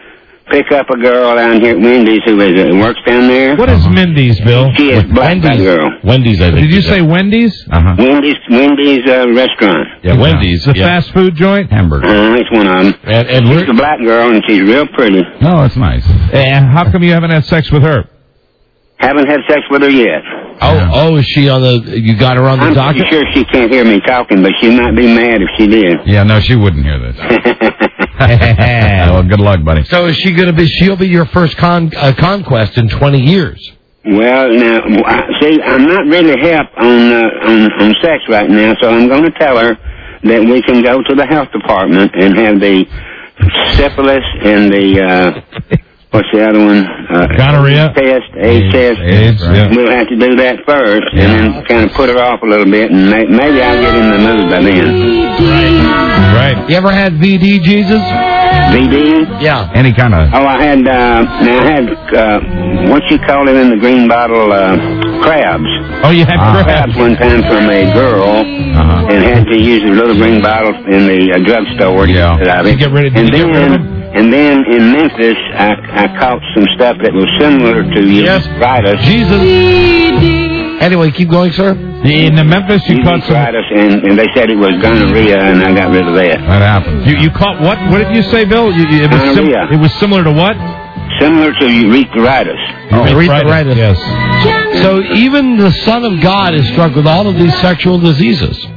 [SPEAKER 19] pick up a girl down here at Wendy's who works down there.
[SPEAKER 5] What is Mindy's, Bill?
[SPEAKER 19] She is black girl.
[SPEAKER 3] Wendy's, I think.
[SPEAKER 5] Did you say Wendy's?
[SPEAKER 19] Wendy's restaurant.
[SPEAKER 3] Yeah, Wendy's.
[SPEAKER 5] The fast food joint?
[SPEAKER 14] Hamburger.
[SPEAKER 19] It's one of them.
[SPEAKER 3] And
[SPEAKER 19] she's a black girl, and she's real pretty.
[SPEAKER 14] Oh, that's nice.
[SPEAKER 5] And how come you haven't had sex with her?
[SPEAKER 19] Haven't had sex with her yet.
[SPEAKER 3] Oh, is she on the... You got her on the docket?
[SPEAKER 19] I'm pretty sure she can't hear me talking, but she might be mad if she did.
[SPEAKER 14] Yeah, no, she wouldn't hear this. Well, good luck, buddy.
[SPEAKER 11] So is she going to be... She'll be your first conquest in 20 years.
[SPEAKER 19] Well, now, see, I'm not really hip on sex right now, so I'm going to tell her that we can go to the health department and have the syphilis and the... What's the other one?
[SPEAKER 5] Gonorrhea?
[SPEAKER 19] AIDS test.
[SPEAKER 5] AIDS, yeah.
[SPEAKER 19] We'll have to do that first, and then kind of put her off a little bit, and maybe I'll get in the mood by then.
[SPEAKER 5] Right.
[SPEAKER 11] You ever had VD, Jesus?
[SPEAKER 19] VD?
[SPEAKER 11] Yeah.
[SPEAKER 14] Any kind of...
[SPEAKER 19] Oh, I had, what you call it in the green bottle, crabs.
[SPEAKER 5] Oh, you had
[SPEAKER 19] crabs one time from a girl, and had to use a little green bottle in the drugstore.
[SPEAKER 5] Yeah.
[SPEAKER 19] To get rid of them? And then in Memphis, I caught some stuff that was similar to urethritis.
[SPEAKER 11] Jesus. Anyway, keep going, sir.
[SPEAKER 5] In Memphis, you caught some...
[SPEAKER 19] And they said it was gonorrhea, and I got rid of that.
[SPEAKER 14] That happened.
[SPEAKER 5] You caught what? What did you say, Bill? It was similar to what?
[SPEAKER 19] Similar to urethritis.
[SPEAKER 11] Urethritis.
[SPEAKER 5] Yes.
[SPEAKER 11] So even the Son of God is struck with all of these sexual diseases.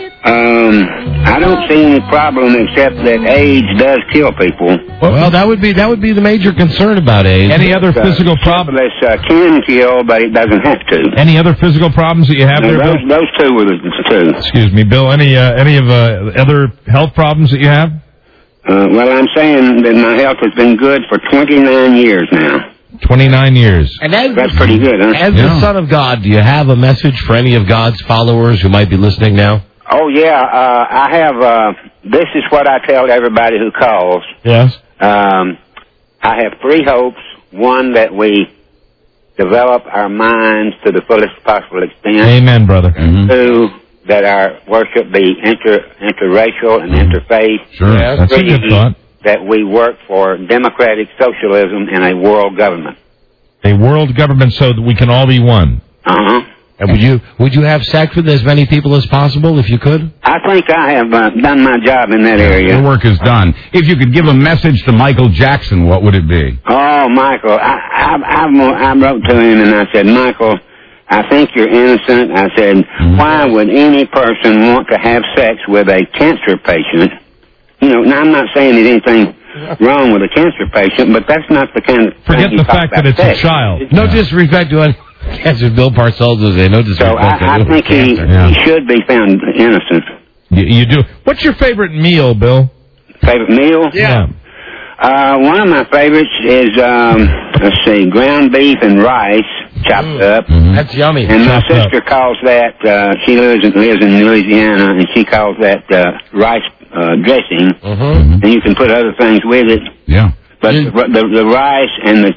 [SPEAKER 19] I don't see any problem except that AIDS does kill people.
[SPEAKER 11] Well, that would be the major concern about AIDS.
[SPEAKER 5] Any other physical problems?
[SPEAKER 19] Syphilis can kill, but it doesn't have to.
[SPEAKER 5] Any other physical problems that you have there, Bill?
[SPEAKER 19] Those two were the two.
[SPEAKER 5] Excuse me, Bill. Any of other health problems that you have?
[SPEAKER 19] Well, I'm saying that my health has been good for 29 years now.
[SPEAKER 5] 29 years.
[SPEAKER 11] And
[SPEAKER 19] that's pretty good, huh?
[SPEAKER 11] As the Son of God, do you have a message for any of God's followers who might be listening now?
[SPEAKER 19] Oh, yeah. I have, this is what I tell everybody who calls.
[SPEAKER 5] Yes.
[SPEAKER 19] I have 3 hopes. One, that we develop our minds to the fullest possible extent.
[SPEAKER 5] Amen, brother.
[SPEAKER 19] 2, that our worship be interracial and interfaith.
[SPEAKER 5] Sure. Yes. That's
[SPEAKER 19] 3,
[SPEAKER 5] a good thought.
[SPEAKER 19] That we work for democratic socialism and a world government.
[SPEAKER 5] A world government so that we can all be one.
[SPEAKER 19] Uh-huh.
[SPEAKER 11] And would you have sex with as many people as possible if you could?
[SPEAKER 19] I think I have done my job in that area.
[SPEAKER 14] Your work is done. If you could give a message to Michael Jackson, what would it be?
[SPEAKER 19] Oh, Michael, I wrote to him and I said, Michael, I think you're innocent. I said, why would any person want to have sex with a cancer patient? You know, now I'm not saying there's anything wrong with a cancer patient, but that's not the kind of
[SPEAKER 5] Forget
[SPEAKER 19] thing
[SPEAKER 5] the fact that it's a child.
[SPEAKER 11] No disrespect to any cancer. Bill Parcells would say no disrespect.
[SPEAKER 19] So I think he should be found innocent.
[SPEAKER 5] You do. What's your favorite meal, Bill?
[SPEAKER 19] Favorite meal?
[SPEAKER 5] Yeah.
[SPEAKER 19] One of my favorites is, let's see, ground beef and rice chopped up.
[SPEAKER 11] That's yummy.
[SPEAKER 19] And my sister calls that, she lives in Louisiana, and she calls that rice dressing. And you can put other things with it.
[SPEAKER 14] Yeah.
[SPEAKER 19] But the rice and the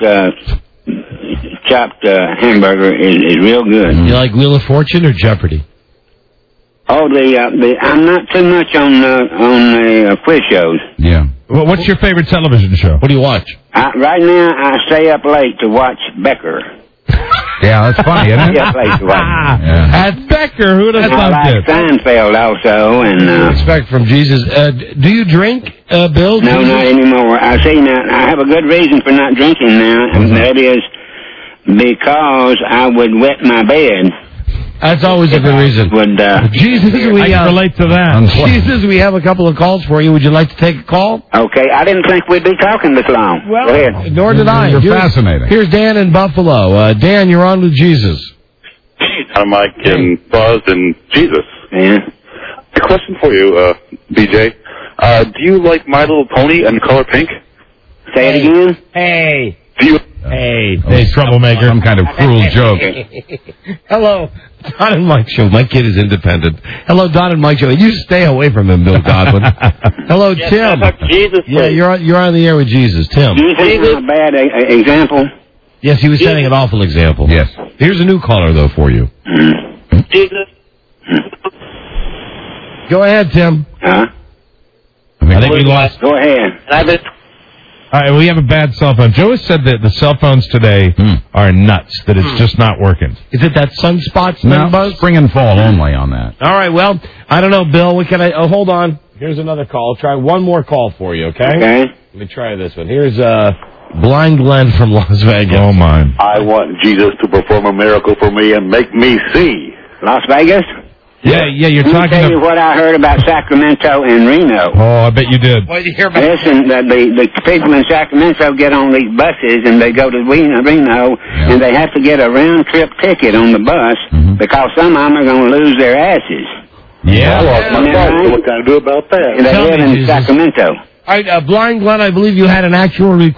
[SPEAKER 19] chopped hamburger is real good.
[SPEAKER 11] You like Wheel of Fortune or Jeopardy?
[SPEAKER 19] Oh, I'm not too much on the quiz shows.
[SPEAKER 14] Yeah.
[SPEAKER 5] Well, what's your favorite television show?
[SPEAKER 11] What do you watch?
[SPEAKER 19] Right now, I stay up late to watch Becker.
[SPEAKER 14] Yeah, that's funny, isn't it?
[SPEAKER 19] Yeah, late to watch.
[SPEAKER 5] At Becker, who doesn't
[SPEAKER 19] I
[SPEAKER 5] love
[SPEAKER 19] like
[SPEAKER 5] it?
[SPEAKER 19] Seinfeld also, and
[SPEAKER 11] Respect from Jesus. Do you drink, Bill?
[SPEAKER 19] No,
[SPEAKER 11] Jesus?
[SPEAKER 19] not anymore. I see now. I have a good reason for not drinking now, and that is because I would wet my bed.
[SPEAKER 11] That's always a good reason. Jesus,
[SPEAKER 5] I can relate to that.
[SPEAKER 11] Jesus, we have a couple of calls for you. Would you like to take a call?
[SPEAKER 19] Okay, I didn't think we'd be talking this long.
[SPEAKER 11] Well,
[SPEAKER 19] go ahead.
[SPEAKER 11] Nor did I.
[SPEAKER 14] You're fascinating.
[SPEAKER 11] Here's Dan in Buffalo. Dan, you're on with Jesus.
[SPEAKER 15] I'm Mike and Buzz and Jesus.
[SPEAKER 19] Yeah.
[SPEAKER 15] A question for you, BJ. Do you like My Little Pony and Color Pink?
[SPEAKER 19] Say it again.
[SPEAKER 11] Hey.
[SPEAKER 15] Do you?
[SPEAKER 11] Hey,
[SPEAKER 5] troublemaker.
[SPEAKER 14] Some kind of cruel joke.
[SPEAKER 11] Hello, Don and Mike Show. My kid is independent. Hello, Don and Mike Show. You stay away from him, Bill Godwin. Hello, Tim.
[SPEAKER 15] Jesus,
[SPEAKER 11] yeah, you're on the air with Jesus, Tim.
[SPEAKER 19] Do you think it's a bad example?
[SPEAKER 11] Yes, he was setting an awful example.
[SPEAKER 14] Yes.
[SPEAKER 11] Here's a new caller though for you.
[SPEAKER 15] Jesus.
[SPEAKER 11] Go ahead, Tim.
[SPEAKER 19] Huh?
[SPEAKER 5] I think we lost.
[SPEAKER 19] Go ahead.
[SPEAKER 5] We have a bad cell phone. Joe has said that the cell phones today are nuts, that it's just not working.
[SPEAKER 11] Is it that sunspots thing,
[SPEAKER 14] No,
[SPEAKER 11] Buzz?
[SPEAKER 14] spring and fall only on that.
[SPEAKER 11] All right, well, I don't know, Bill. What can I... Oh, hold on. Here's another call. I'll try one more call for you, okay?
[SPEAKER 19] Okay.
[SPEAKER 11] Let me try this one. Here's Blind Glenn from Las Vegas.
[SPEAKER 5] Oh, my.
[SPEAKER 20] I want Jesus to perform a miracle for me and make me see.
[SPEAKER 19] Las Vegas?
[SPEAKER 5] Yeah, you're
[SPEAKER 19] Let me
[SPEAKER 5] talking
[SPEAKER 19] tell you what I heard about Sacramento and Reno.
[SPEAKER 5] Oh, I bet you did.
[SPEAKER 11] What did you hear about
[SPEAKER 19] Listen, the people in Sacramento get on these buses and they go to Reno and they have to get a round-trip ticket on the bus because some of them are going to lose their asses.
[SPEAKER 5] Yeah.
[SPEAKER 20] I lost my bike, so what can I do about that?
[SPEAKER 19] And they live in Sacramento.
[SPEAKER 11] All right, Blind Glenn, I believe you had an actual